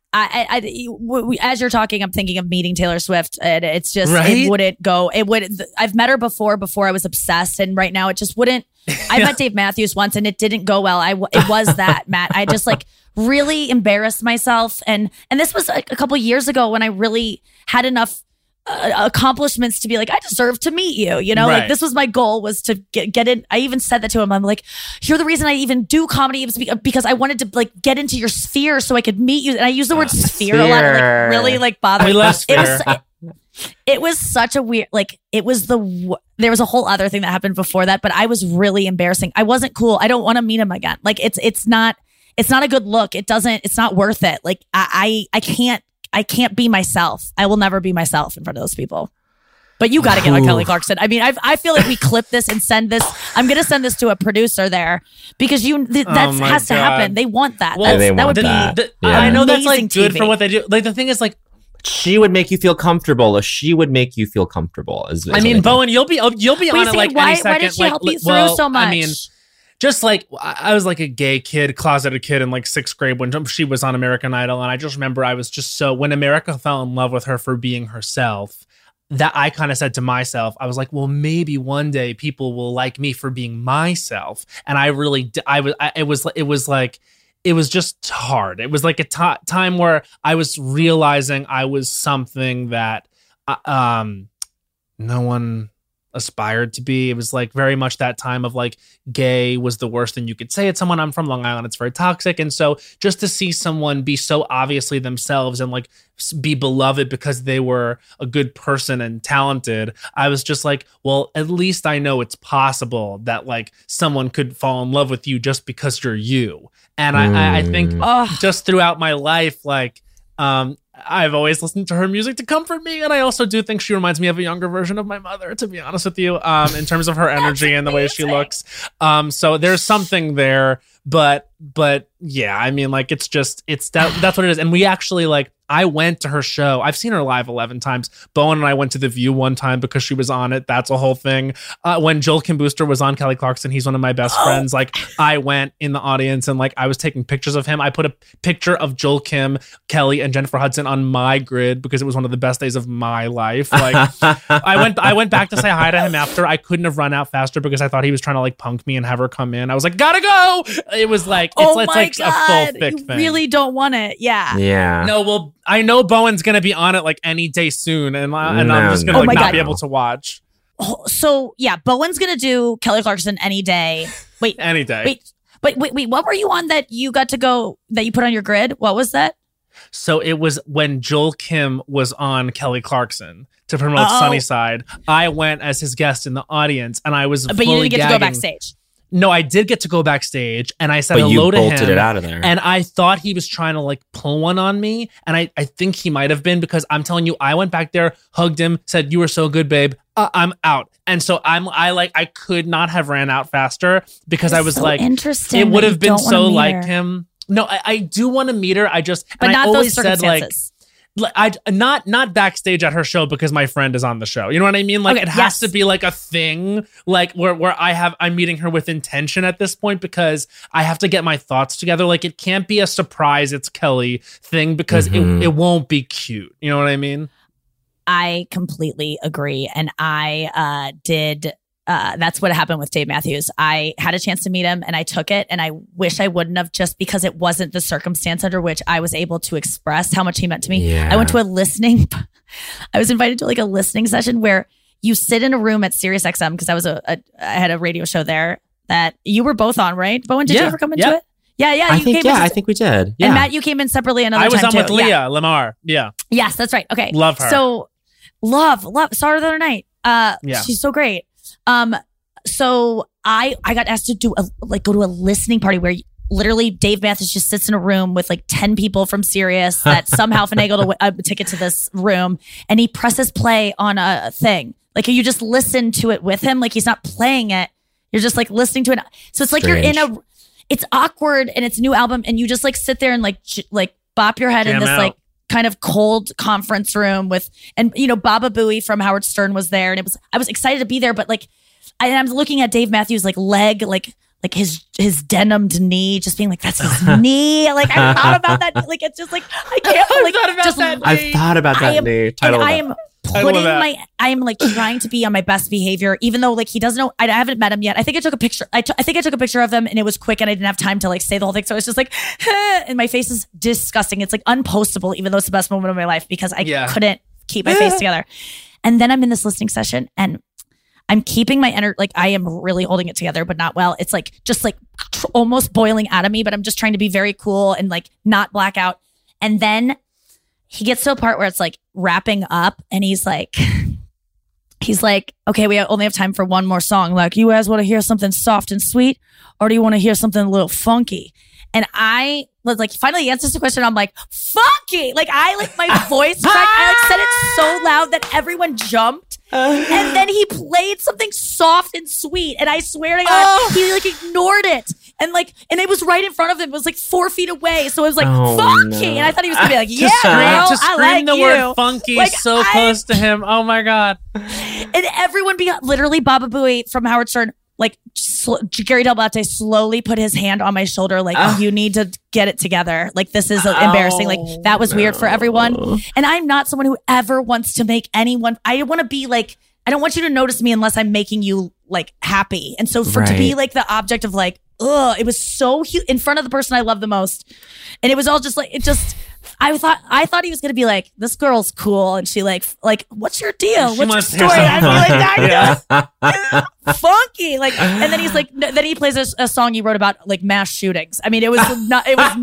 As you're talking, I'm thinking of meeting Taylor Swift, and it's just it wouldn't go. I've met her before I was obsessed, and right now it just wouldn't. I met Dave Matthews once, and it didn't go well. It was that, Matt. I just like really embarrassed myself, and this was a couple years ago when I really had enough accomplishments to be like, I deserve to meet you, you know, like this was my goal, was to get in. I even said that to him. I'm like, you're the reason I even do comedy, because I wanted to like get into your sphere so I could meet you. And I use the word sphere a lot, like really like bothered. We love sphere. It was such a weird, like there was a whole other thing that happened before that, but I was really embarrassing. I wasn't cool. I don't want to meet him again. Like it's not a good look. It's not worth it. Like I can't be myself. I will never be myself in front of those people. But you got to get on Kelly Clarkson. I mean, I feel like we clip this and send this. I'm going to send this to a producer there because that has to happen. They want that. Well, that would be. I know that's like good for what they do. Like the thing is, like she would make you feel comfortable. She would make you feel comfortable. I mean, Bowen, you'll be on it like any second. Why did she help you through so much? I mean, just like I was like a gay kid, closeted kid in like 6th grade when she was on American Idol. And I just remember I was just when America fell in love with her for being herself, that I kind of said to myself, I was like, well, maybe one day people will like me for being myself. And I really, it was just hard. It was like a time where I was realizing I was something that no one aspired to be. It was like very much that time of like gay was the worst thing you could say at someone. I'm from Long Island. It's very toxic. And so just to see someone be so obviously themselves and like be beloved because they were a good person and talented, I was just like, well, at least I know it's possible that like someone could fall in love with you just because you're you. And I think just throughout my life, like, I've always listened to her music to comfort me, and I also do think she reminds me of a younger version of my mother, to be honest with you, in terms of her energy and the way she looks. So there's something there, but yeah, I mean, like that's what it is. And we actually like, I went to her show. I've seen her live 11 times. Bowen and I went to The View one time because she was on it. That's a whole thing. When Joel Kim Booster was on Kelly Clarkson, he's one of my best friends. Like I went in the audience and like I was taking pictures of him. I put a picture of Joel Kim, Kelly, and Jennifer Hudson on my grid because it was one of the best days of my life. Like I went back to say hi to him after. I couldn't have run out faster because I thought he was trying to like punk me and have her come in. I was like, gotta go. It was like, it's like God. A full thick you thing. Really don't want it. Yeah. Yeah. No, well, I know Bowen's going to be on it like any day soon, and I'm just going to not be able to watch. So yeah, Bowen's going to do Kelly Clarkson any day. Wait, any day. Wait. What were you on that you got to go that you put on your grid? What was that? So it was when Joel Kim was on Kelly Clarkson to promote Sunnyside. I went as his guest in the audience, and I was. But you didn't get to go backstage. No, I did get to go backstage, and I said hello to him. But you bolted it out of there. And I thought he was trying to like pull one on me, and I think he might have been, because I'm telling you, I went back there, hugged him, said, "You were so good, babe. I'm out." And so I could not have ran out faster, because I was so like, interesting. It would have been so like him. No, I do want to meet her. But not those circumstances. Not backstage at her show, because my friend is on the show. You know what I mean? Like, it has to be like a thing, like where I'm meeting her with intention at this point, because I have to get my thoughts together. Like, it can't be a surprise it's Kelly thing, because it won't be cute. You know what I mean? I completely agree. And I did. That's what happened with Dave Matthews. I had a chance to meet him and I took it, and I wish I wouldn't have, just because it wasn't the circumstance under which I was able to express how much he meant to me. Yeah. I went to I was invited to like a listening session where you sit in a room at SiriusXM, because I had a radio show there that you were both on, right? Bowen, did you ever come into it? Yeah. I think we did. Yeah. And Matt, you came in separately another time. I was on with Leah yeah. Lamar. Yeah. Yes, that's right. Okay. Love her. So love. Saw her the other night. She's so great. So I got asked to go to a listening party where literally Dave Matthews just sits in a room with like 10 people from Sirius that somehow finagled a ticket to this room, and he presses play on a thing. Like, you just listen to it with him. Like, he's not playing it. You're just like listening to it. So it's like you're in it's awkward, and it's a new album, and you just like sit there and like bop your head in this like kind of cold conference room and Baba Booey from Howard Stern was there, and I was excited to be there, but like I'm looking at Dave Matthews' like leg, like his denimed knee, just being like, that's his knee. Like, I thought about that. Like, it's just like, I can't. Like, I've thought about that knee. I am like trying to be on my best behavior, even though like he doesn't know. I haven't met him yet. I think I took a picture. I think I took a picture of him, and it was quick, and I didn't have time to like say the whole thing. So it's just like, and my face is disgusting. It's like unpostable, even though it's the best moment of my life, because I couldn't keep my face together. And then I'm in this listening session, and I'm keeping my energy. Like, I am really holding it together, but not well. It's like just like almost boiling out of me, but I'm just trying to be very cool and like not black out. And then he gets to a part where it's like wrapping up, and he's like, okay, we only have time for one more song. Like, you guys want to hear something soft and sweet, or do you want to hear something a little funky? And I was like, finally he answers the question. I'm like, funky. Like, my voice cracked. I like said it so loud that everyone jumped. And then he played something soft and sweet. And I swear to God, he like ignored it. And it was right in front of him. It was like 4 feet away. So it was like, funky. No. And I thought he was going to be like, yeah, girl, I like the word funky like, so close to him. Oh my God. And everyone literally Baba Booey from Howard Stern, like Gary Del Blatte slowly put his hand on my shoulder, like, you need to get it together. Like, this is embarrassing. Like, that was weird for everyone. And I'm not someone who ever wants to make anyone, I want to be like, I don't want you to notice me unless I'm making you like happy. And so to be like the object of like, it was so huge in front of the person I love the most. And it was all just like, I thought he was going to be like, this girl's cool. And she like, what's your deal? What's your story? I'd be like, funky. Like, and then he's like, then he plays a song he wrote about like mass shootings. I mean, it was not a good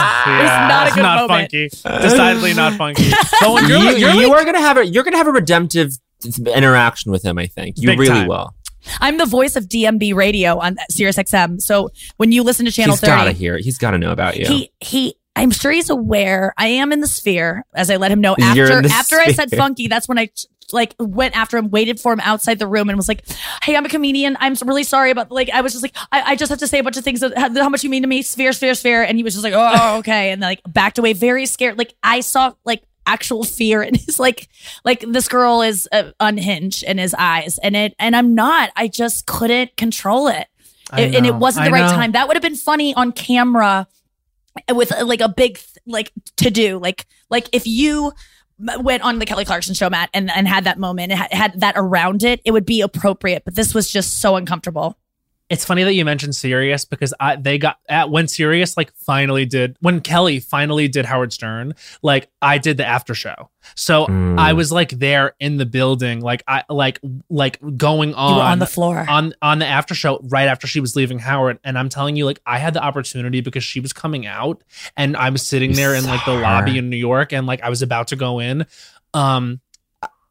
moment. Funky. Decidedly not funky. But when you're going to have a redemptive interaction with him, I think. You really time. Will. I'm the voice of DMB radio on SiriusXM. So when you listen to Channel 30, he's got to know about you. I'm sure he's aware. I am in the sphere, as I let him know after I said funky. That's when I like went after him, waited for him outside the room, and was like, "Hey, I'm a comedian. I'm really sorry about like." I was just like, I just have to say a bunch of things how much you mean to me. Sphere. And he was just like, "Oh, okay," and then like backed away, very scared. Like, I saw like actual fear in his like this girl is unhinged in his eyes, and I'm not. I just couldn't control it, and it wasn't the right time. That would have been funny on camera with like a big like to do like if you went on the Kelly Clarkson show, Matt, and had that moment and had that around it, it would be appropriate. But this was just so uncomfortable. It's funny that you mentioned Sirius, because when Sirius when Kelly finally did Howard Stern, like I did the after show. So I was like there in the building, like I like going on. You were on the floor on the after show right after she was leaving Howard, and I'm telling you, like I had the opportunity because she was coming out, and I was sitting there in like the lobby in New York, and like I was about to go in.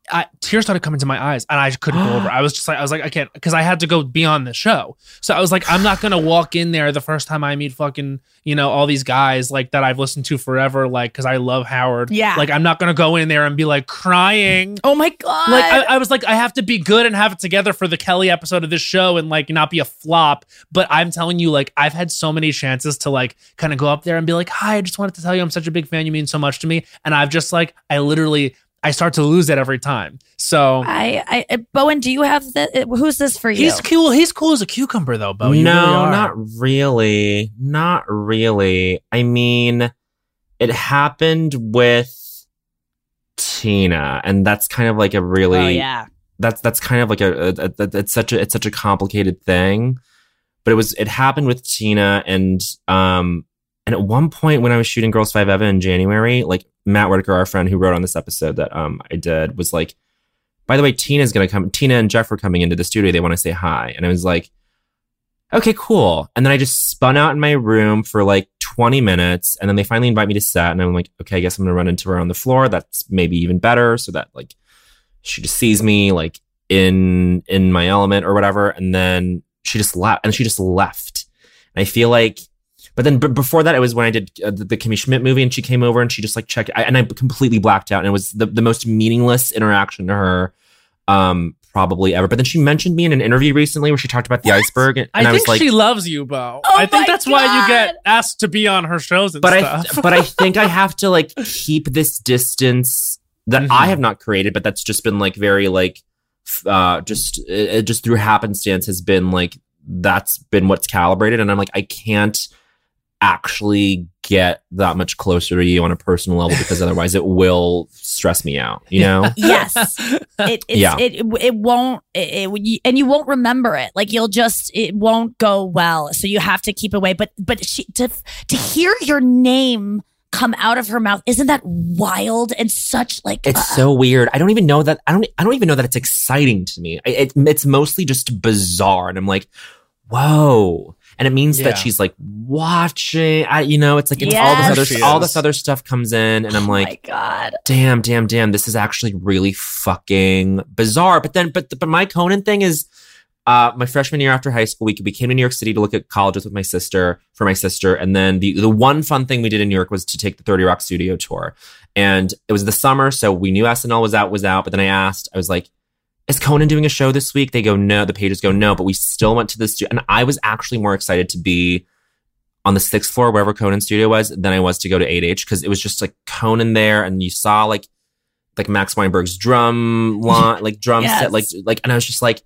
tears started coming to my eyes and I couldn't go over. I was like, I can't, because I had to go be on the show. So I was like, I'm not going to walk in there the first time I meet fucking, all these guys like that I've listened to forever, like, because I love Howard. Yeah. Like, I'm not going to go in there and be like crying. Oh my God. Like, I was like, I have to be good and have it together for the Kelly episode of this show and like not be a flop. But I'm telling you, like, I've had so many chances to like kind of go up there and be like, hi, I just wanted to tell you I'm such a big fan. You mean so much to me. And I've just like, I start to lose it every time. So Bowen, do you have who's this for you? He's cool. He's cool as a cucumber though, Bo. No, not really. Not really. I mean, it happened with Tina, and that's kind of like a really that's kind of like it's such a complicated thing. But it happened with Tina, and at one point when I was shooting Girls 5 Eva in January, like Matt Whitaker, our friend who wrote on this episode that I did, was like, by the way, Tina's going to come. Tina and Jeff are coming into the studio. They want to say hi. And I was like, okay, cool. And then I just spun out in my room for like 20 minutes. And then they finally invite me to set. And I'm like, okay, I guess I'm going to run into her on the floor. That's maybe even better. So that like she just sees me like in my element or whatever. And then she just left. And I feel like, but then before that, it was when I did the Kimmy Schmidt movie, and she came over and she just like checked, and I completely blacked out, and it was the most meaningless interaction to her probably ever. But then she mentioned me in an interview recently where she talked about the iceberg, and I was like, she loves you, Bo. Oh I think that's God. why you get asked to be on her shows and stuff. But I think I have to like keep this distance that I have not created, but that's just been like very like just through happenstance has been like, that's been what's calibrated, and I'm like, I can't actually get that much closer to you on a personal level because otherwise it will stress me out, Yes. It won't, and you won't remember it. Like it won't go well. So you have to keep away. But to hear your name come out of her mouth, isn't that wild and such like it's so weird. I don't even know that it's exciting to me. It's mostly just bizarre, and I'm like, whoa. And it means that she's like watching, it's like all this other stuff comes in, and I'm like, my God, damn, this is actually really fucking bizarre. But my Conan thing is, my freshman year after high school, we came to New York City to look at colleges with my sister, and then the one fun thing we did in New York was to take the 30 Rock studio tour, and it was the summer, so we knew SNL was out. But then I was like, is Conan doing a show this week? They go, no. The pages go, no. But we still went to the studio. And I was actually more excited to be on the 6th floor, wherever Conan's studio was, than I was to go to 8H, because it was just like Conan there. And you saw like Max Weinberg's drum line, like drum yes. set, like, and I was just like,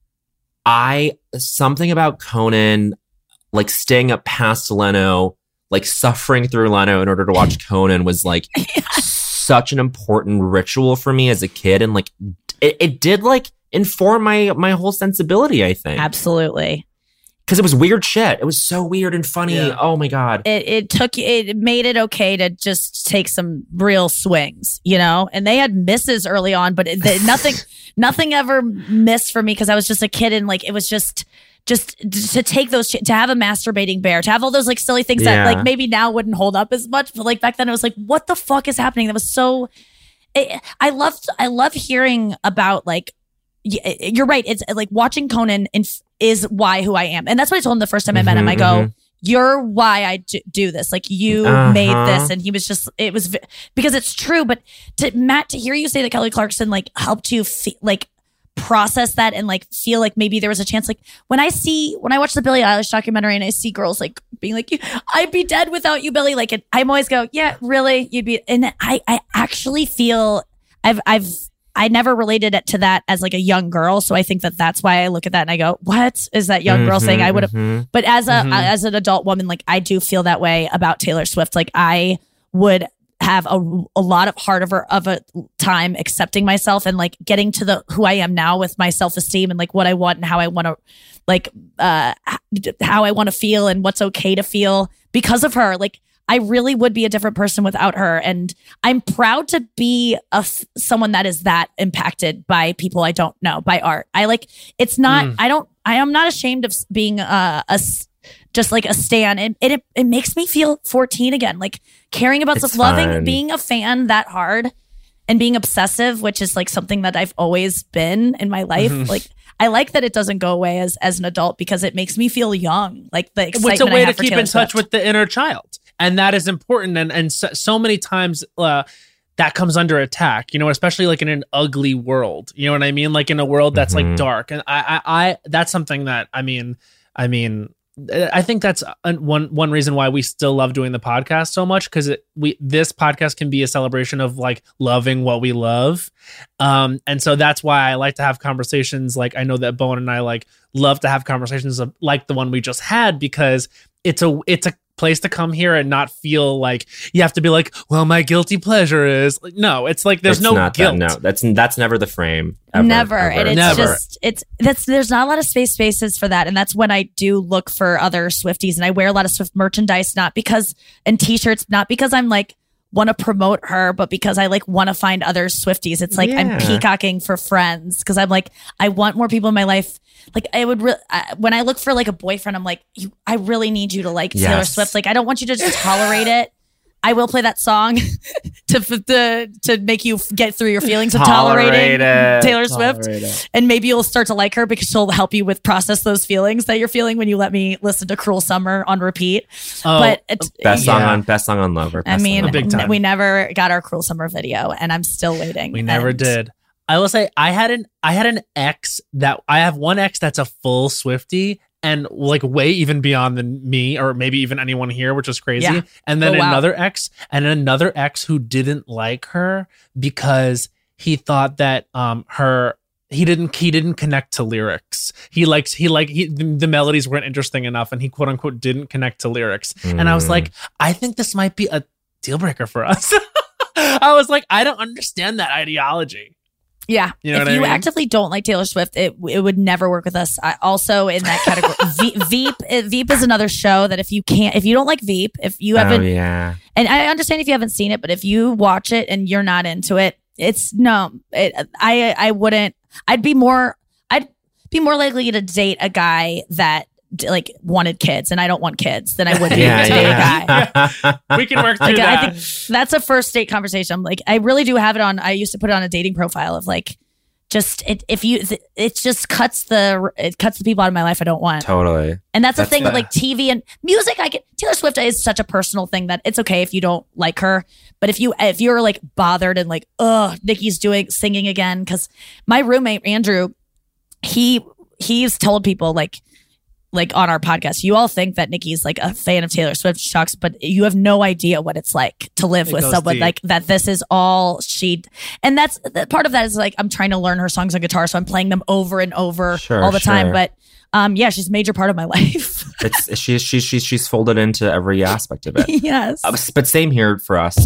something about Conan, like staying up past Leno, like suffering through Leno in order to watch Conan was like such an important ritual for me as a kid. And like, it did like inform my whole sensibility, I think. Absolutely. Because it was weird shit. It was so weird and funny. Yeah. Oh my God. It made it okay to just take some real swings, and they had misses early on, but nothing ever missed for me because I was just a kid, and like, it was just to take those, to have a masturbating bear, to have all those like silly things that like maybe now wouldn't hold up as much, but like back then it was like, what the fuck is happening? That was so, I love hearing about like, you're right. It's like watching Conan is why who I am. And that's what I told him the first time I met him. I go, you're why I do this. Like you made this. And he was just, it was because it's true. But to hear you say that Kelly Clarkson like helped you like process that and like feel like maybe there was a chance. Like when I watch the Billie Eilish documentary and I see girls like being like, I'd be dead without you, Billie. Like I'm always go, yeah, really, you'd be. And I actually feel I never related it to that as like a young girl. So I think that's why I look at that and I go, what is that young girl saying? I would have, but as an adult woman, like I do feel that way about Taylor Swift. Like I would have a lot of of a time accepting myself and like getting to who I am now with my self-esteem and like what I want and how I want to like, how I want to feel and what's okay to feel because of her. Like, I really would be a different person without her. And I'm proud to be someone that is that impacted by people I don't know, by art. I like, it's not, I am not ashamed of being just like a stan. And it makes me feel 14 again, like caring about stuff, loving, being a fan that hard. and being obsessive, which is like something that I've always been in my life. Like, I like that it doesn't go away as an adult because it makes me feel young. Like the excitement. It's a way to keep Taylor in touch Swift. with the inner child. And that is important. And so many times that comes under attack, you know, especially like in an ugly world. You know what I mean? Like in a world that's like dark. And I that's something that, I mean, I think that's one reason why we still love doing the podcast so much, because this podcast can be a celebration of like loving what we love, and so that's why I like to have conversations. Like I know that Bowen and I like love to have conversations like the one we just had, because it's a place to come here and not feel like you have to be like, well, my guilty pleasure is like, no, it's like there's no guilt. No, that's never the frame. Never. And it's Never. just there's not a lot of spaces for that. And that's when I do look for other Swifties, and I wear a lot of Swift merchandise, and t-shirts, not because I'm like want to promote her, but because I like want to find other Swifties. It's like I'm peacocking for friends, because I'm like, I want more people in my life. Like I would when I look for like a boyfriend, I'm like, I really need you to like Taylor Swift. Like I don't want you to just tolerate it. I will play that song to make you get through your feelings of tolerating Taylor Swift. And maybe you'll start to like her because she'll help you with process those feelings that you're feeling when you let me listen to Cruel Summer on repeat. But best song on Lover. I mean, we never got our Cruel Summer video, and I'm still waiting. We never did. I will say I had an ex that I have one ex that's a full Swiftie, and like way even beyond than me, or maybe even anyone here, which is crazy. Yeah. And then another ex who didn't like her because he thought that he didn't connect to lyrics. The melodies weren't interesting enough, and he quote unquote didn't connect to lyrics. And I was like, I think this might be a deal breaker for us. I was like, I don't understand that ideology. Yeah. You know if you actively don't like Taylor Swift, it would never work with us. Also in that category, Veep is another show that if you don't like Veep, if you haven't, and I understand if you haven't seen it, but if you watch it and you're not into it, I wouldn't. I'd be more likely to date a guy that like wanted kids, and I don't want kids, then I would be able to date a guy. We can work through that. I think that's a first date conversation. Like I really do have it on. I used to put it on a dating profile of like, just it just cuts the people out of my life I don't want. Totally. And that's the thing with like TV and music. Taylor Swift is such a personal thing that it's okay if you don't like her, but if you're like bothered and like, oh, Nicki's singing again, because my roommate Andrew, he's told people like on our podcast, you all think that Nicki's like a fan of Taylor Swift, Shucks, but you have no idea what it's like to live with someone like that. This is all and that's part of that is like, I'm trying to learn her songs on guitar, so I'm playing them over and over all the time. But she's a major part of my life. She's folded into every aspect of it. Yes. But same here for us.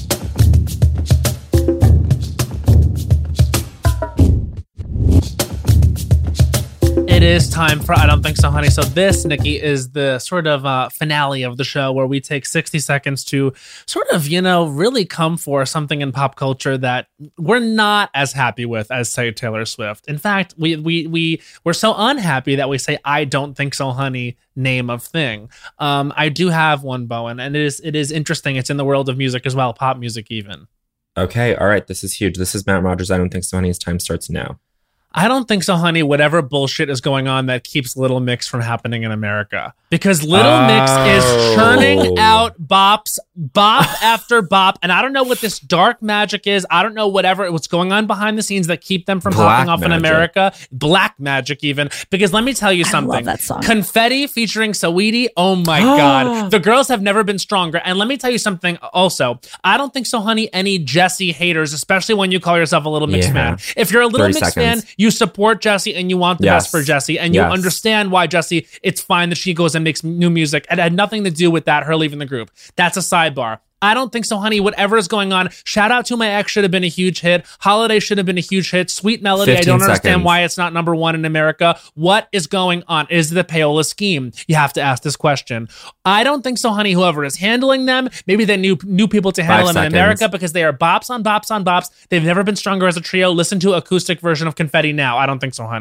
It is time for I Don't Think So, Honey. So this, Nikki, is the sort of finale of the show where we take 60 seconds to sort of, really come for something in pop culture that we're not as happy with as, say, Taylor Swift. In fact, we're so unhappy that we say, I don't think so, honey, name of thing. I do have one, Bowen, and it is interesting. It's in the world of music as well, pop music even. Okay, all right, this is huge. This is Matt Rogers. I Don't Think So, Honey. His time starts now. I don't think so, honey, whatever bullshit is going on that keeps Little Mix from happening in America. Because Little Mix is churning out bop after bop. And I don't know what this dark magic is. I don't know what's going on behind the scenes that keep them from popping off in America. Black magic even. Because let me tell you something. I love that song. Confetti featuring Saweetie. Oh my God. The girls have never been stronger. And let me tell you something also. I don't think so, honey, any Jessie haters, especially when you call yourself a Little Mix fan. If you're a Little Mix fan, you support Jessie and you want the best for Jessie, and you understand why Jessie, it's fine that she goes and makes new music. It had nothing to do with her leaving the group. That's a sidebar. I don't think so, honey. Whatever is going on, Shout Out to My Ex should have been a huge hit. Holiday should have been a huge hit. Sweet Melody, I don't understand why it's not number one in America. What is going on? Is it the payola scheme? You have to ask this question. I don't think so, honey. Whoever is handling them, maybe they knew people to handle them in America because they are bops on bops on bops. They've never been stronger as a trio. Listen to acoustic version of Confetti now. I don't think so, honey.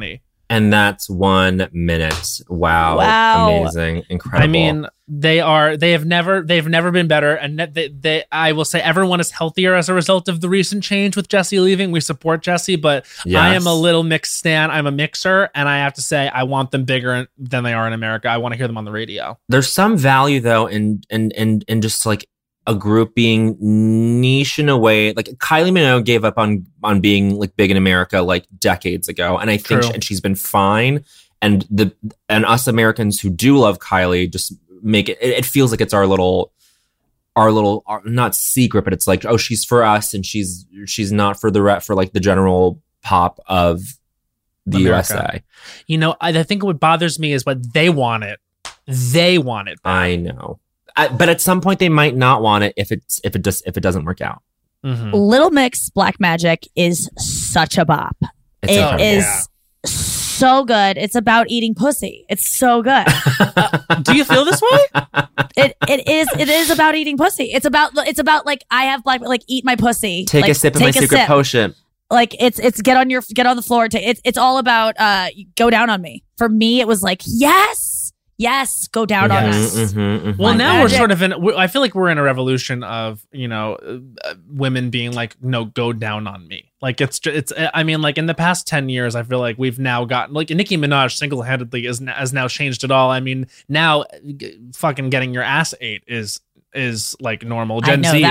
And that's 1 minute. Wow. Amazing. Incredible. I mean, they've never been better. And I will say everyone is healthier as a result of the recent change with Jessie leaving. We support Jessie, but yes. I am a little mixed stan. I'm a mixer. And I have to say, I want them bigger than they are in America. I want to hear them on the radio. There's some value though in just like a group being niche in a way. Like Kylie Minogue gave up on being like big in America like decades ago, and I think and she's been fine. And us Americans who do love Kylie just make it feels like it's our little not secret, but it's like, oh, she's for us, and she's not for for like the general pop of the America. USA. You know, I think what bothers me is what they want it. They want it. I know. But at some point they might not want it if it doesn't work out. Mm-hmm. Little Mix Black Magic is such a bop. It is so good. It's about eating pussy. It's so good. Do you feel this way? It is about eating pussy. It's about like I have black, like eat my pussy. Take a sip of my secret potion. Like it's get on the floor. It's all about go down on me. For me, it was like yes, go down on us. Mm-hmm, mm-hmm. Well, now we're sort of I feel like we're in a revolution of, women being like, no, go down on me. Like I mean, like in the past 10 years, I feel like we've now gotten like Nicki Minaj single-handedly has now changed it all. I mean, now fucking getting your ass ate is like normal. Gen Z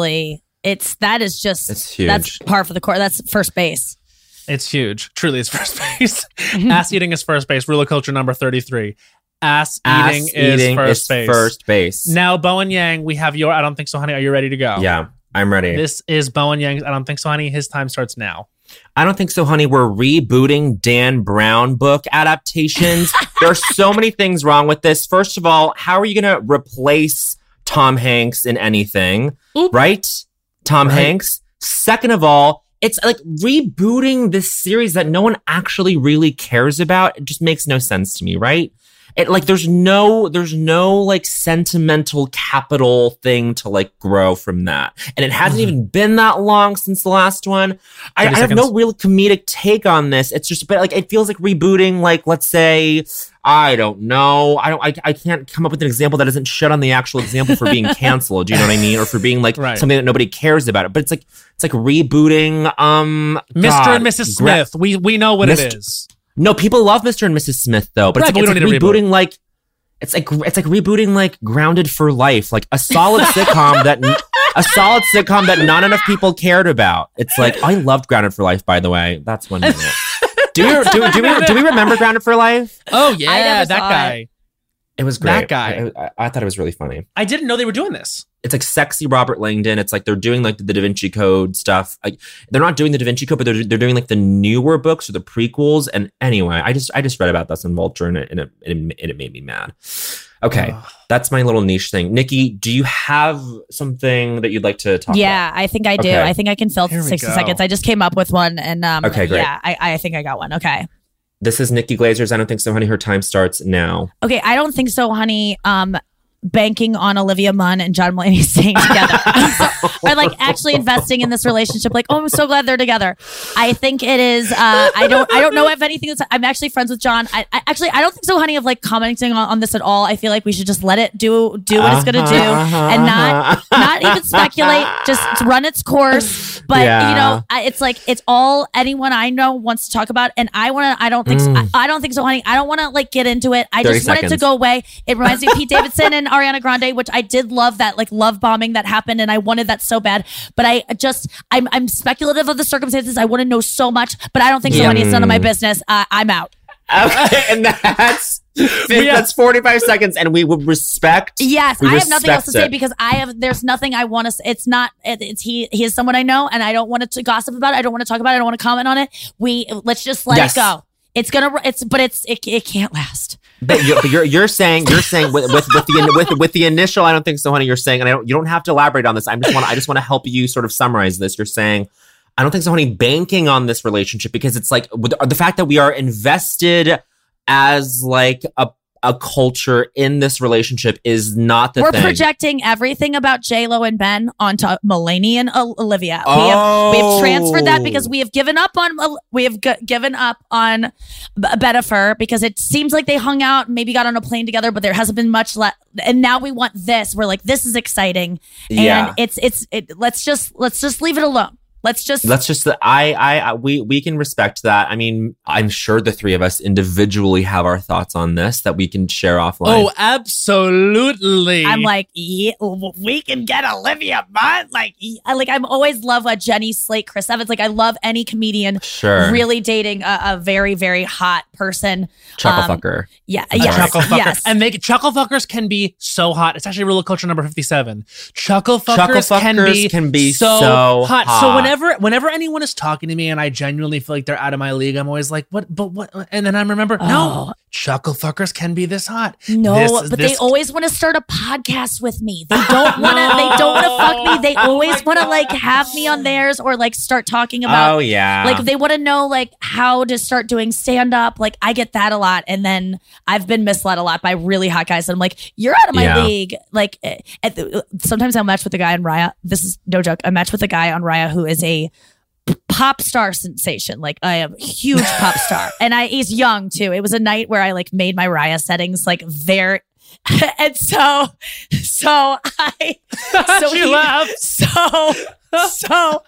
it's huge. That's par for the course. That's first base. It's huge. Truly, it's first base. Ass eating is first base. Ruler culture number 33. Ass eating is first base. Now, Bowen Yang, we have your I Don't Think So, Honey. Are you ready to go? Yeah, I'm ready. This is Bowen Yang's I Don't Think So, Honey. His time starts now. I Don't Think So, Honey. We're rebooting Dan Brown book adaptations. There are so many things wrong with this. First of all, how are you going to replace Tom Hanks in anything? Right? Tom Hanks. Second of all, it's like rebooting this series that no one actually really cares about. It just makes no sense to me, right? It like there's no like sentimental capital thing to like grow from that. And it hasn't even been that long since the last one. I have no real comedic take on this. It's just but like it feels like rebooting, like let's say, I don't know. I can't come up with an example that doesn't shit on the actual example for being canceled. Do you know what I mean? Or for being like something that nobody cares about. But it's like rebooting Mr. and Mrs. Smith. We know what it is. No, people love Mr. and Mrs. Smith though, but it's like rebooting like it's like rebooting like Grounded for Life, like a solid sitcom that not enough people cared about. It's like I loved Grounded for Life, by the way. That's 1 minute. Do we remember Grounded for Life? Oh yeah, that guy. It was great. That guy. I thought it was really funny. I didn't know they were doing this. It's like sexy Robert Langdon. It's like they're doing like the Da Vinci Code stuff. Like they're not doing the Da Vinci Code, but they're doing like the newer books or the prequels. And anyway, I just read about this in Vulture and it made me mad. Okay, that's my little niche thing. Nikki, do you have something that you'd like to talk about? Yeah, I think I do. Okay. I think I can fill 60 seconds. I just came up with one and okay, great. Yeah, I think I got one. Okay. This is Nikki Glazer's I Don't Think So, Honey. Her time starts now. Okay, I Don't Think So, Honey. Banking on Olivia Munn and John Mulaney staying together. Or like actually investing in this relationship. Like, oh, I'm so glad they're together. I think it is, I don't know if anything is, I'm actually friends with John. I don't think so, Honey, of like commenting on this at all. I feel like we should just let it do what it's going to do and not even speculate, just run its course. But it's like, it's all anyone I know wants to talk about. And I don't think so, Honey. I don't want to like get into it. I just want it to go away. It reminds me of Pete Davidson and Ariana Grande, which I did love that like love bombing that happened, and I wanted that so bad. But I'm speculative of the circumstances. I want to know so much, but I don't think so, Honey. It's none of my business. I'm out. Okay, and that's 45 seconds, and we would respect. Yes, I have nothing else to say because there's nothing I want to say. It's not. He is someone I know, and I don't want to gossip about it. I don't want to talk about it. I don't want to comment on it. Let's just let it go. It can't last. But you're saying with the initial I Don't Think So, Honey, you're saying, and you don't have to elaborate on this. I just want to help you sort of summarize this. You're saying I Don't Think So, Honey, banking on this relationship because it's like the fact that we are invested as like a a culture in this relationship is not the thing. We're projecting everything about J-Lo and Ben onto Mulaney and Olivia. We have transferred that because we have given up on Bennifer because it seems like they hung out and maybe got on a plane together, but there hasn't been much left. And now we want this. We're like, this is exciting. And let's just leave it alone. We can respect that. I mean, I'm sure the three of us individually have our thoughts on this that we can share offline. Oh, absolutely. I'm like, yeah, we can get Olivia Munn. I'm always love Jenny Slate, Chris Evans. Like, I love any comedian really dating a very, very hot person. Chucklefucker. Chucklefucker. Yes. And chucklefuckers can be so hot. It's actually Rule of Culture number 57. Chucklefuckers can be so hot. So whenever anyone is talking to me and I genuinely feel like they're out of my league, I'm always like, what? And then I remember, no, chucklefuckers can be this hot. No, they always want to start a podcast with me. They don't want to fuck me. They always want to like have me on theirs or like start talking about, like they want to know like how to start doing stand up. Like I get that a lot. And then I've been misled a lot by really hot guys. And I'm like, you're out of my league. Like sometimes I'll match with a guy on Raya. This is no joke. I match with a guy on Raya who is a pop star sensation. Like I am a huge pop star, and he's young too. It was a night where I like made my Raya settings like very, and so she laughed. So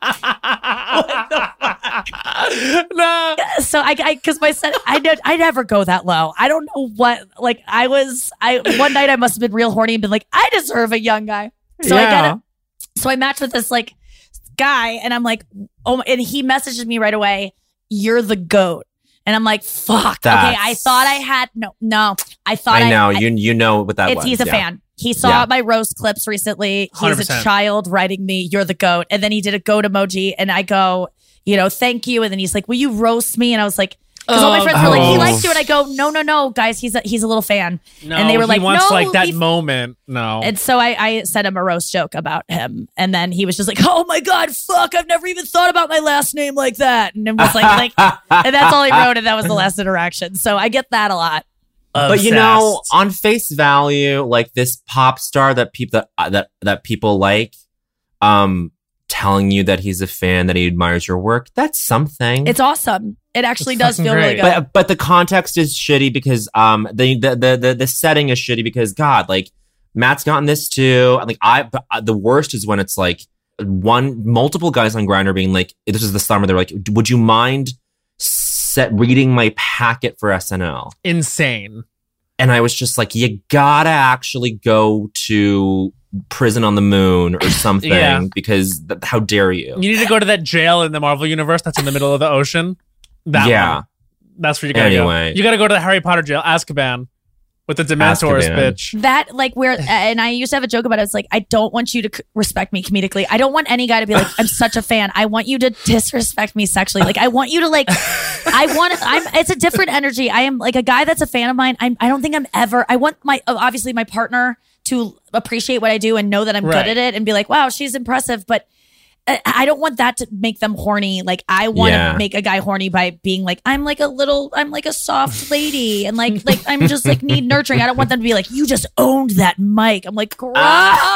no. So I because my set I never go that low. I don't know what like I one night I must have been real horny and been like I deserve a young guy. So I get it. So I matched with this like guy and I'm like, oh, and he messages me right away, you're the GOAT. And I'm like, fuck. Okay, I thought I had I thought I know you know what that was. He's a fan. He saw my roast clips recently. He's 100%. a child writing me, you're the GOAT. And then he did a GOAT emoji and I go, thank you. And then he's like, will you roast me? And I was like, because all my friends were like, he likes you. And I go, no, guys, he's a little fan. No, and they were like, he wants like that moment. No. And so I sent him a roast joke about him. And then he was just like, oh my God, fuck, I've never even thought about my last name like that. And it was like, and that's all he wrote. And that was the last interaction. So I get that a lot. But on face value, like this pop star that people like, telling you that he's a fan, that he admires your work, that's something. It's awesome. It actually does feel really good. But the context is shitty because the setting is shitty because God, like Matt's gotten this too. Like the worst is when it's like multiple guys on Grindr being like, this is the summer. They're like, would you mind reading my packet for SNL? Insane. And I was just like, you gotta actually go to Prison on the Moon or something because how dare you? You need to go to that jail in the Marvel universe that's in the middle of the ocean. That one. That's where you gotta go. You gotta go to the Harry Potter jail, Azkaban, with the Dementors, bitch. That like where, and I used to have a joke about it. It's like, I don't want you to respect me comedically. I don't want any guy to be like, I'm such a fan. I want you to disrespect me sexually. Like I want you to like, it's a different energy. I am like a guy that's a fan of mine. I don't think I want obviously my partner to appreciate what I do and know that I'm good at it and be like, wow, she's impressive. But I don't want that to make them horny. Like I want to make a guy horny by being like, I'm like a soft lady and like I'm just like need nurturing. I don't want them to be like, you just owned that mic. I'm like, gross.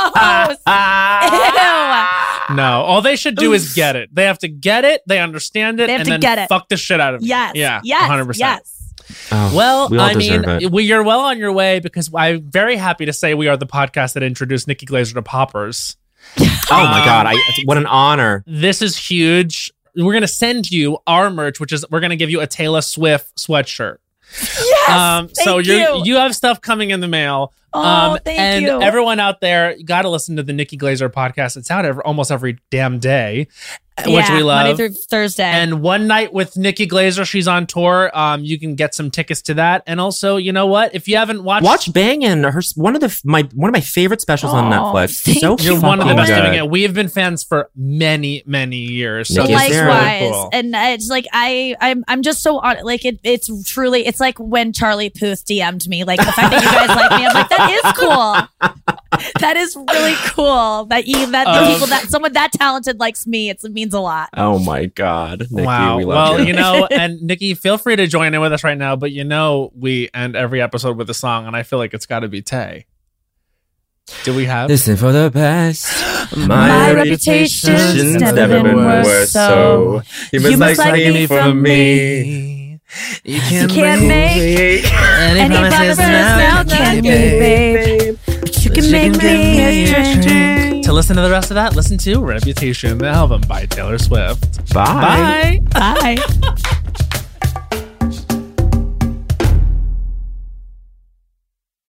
Ew. No, all they should do is get it. They have to get it. They understand it. And then fuck the shit out of it. Yes. Yeah. 100%. Yes. Oh, well, I mean, you're well on your way because I'm very happy to say we are the podcast that introduced Nikki Glaser to poppers. Oh my God. What an honor. This is huge. We're going to send you our merch, which is we're going to give you a Taylor Swift sweatshirt. Yes. So you have stuff coming in the mail. Thank you. And everyone out there, you got to listen to the Nikki Glaser podcast. It's out almost every damn day. Which we love. Monday through Thursday. And One Night with Nikki Glaser, she's on tour. You can get some tickets to that. And also, you know what? If you haven't watch Bangin', one of my favorite specials on Netflix. So you're one of the best doing it. We have been fans for many, many years. So likewise, really cool. And it's like I'm just so on. Like it's truly it's like when Charlie Puth DM'd me. Like the fact that you guys like me, I'm like that is cool. That is really cool. That people that someone that talented likes me. It means means a lot. Oh my God. Nikki, wow. We love you. And Nikki, feel free to join in with us right now, but we end every episode with a song, and I feel like it's got to be Tay. Do we have? Listen for the best. My reputation's never been worse, so you must like me for me. You can't make any promises now, can you, babe? But you can make me a drink. To listen to the rest of that, listen to Reputation, the album by Taylor Swift. Bye. Bye.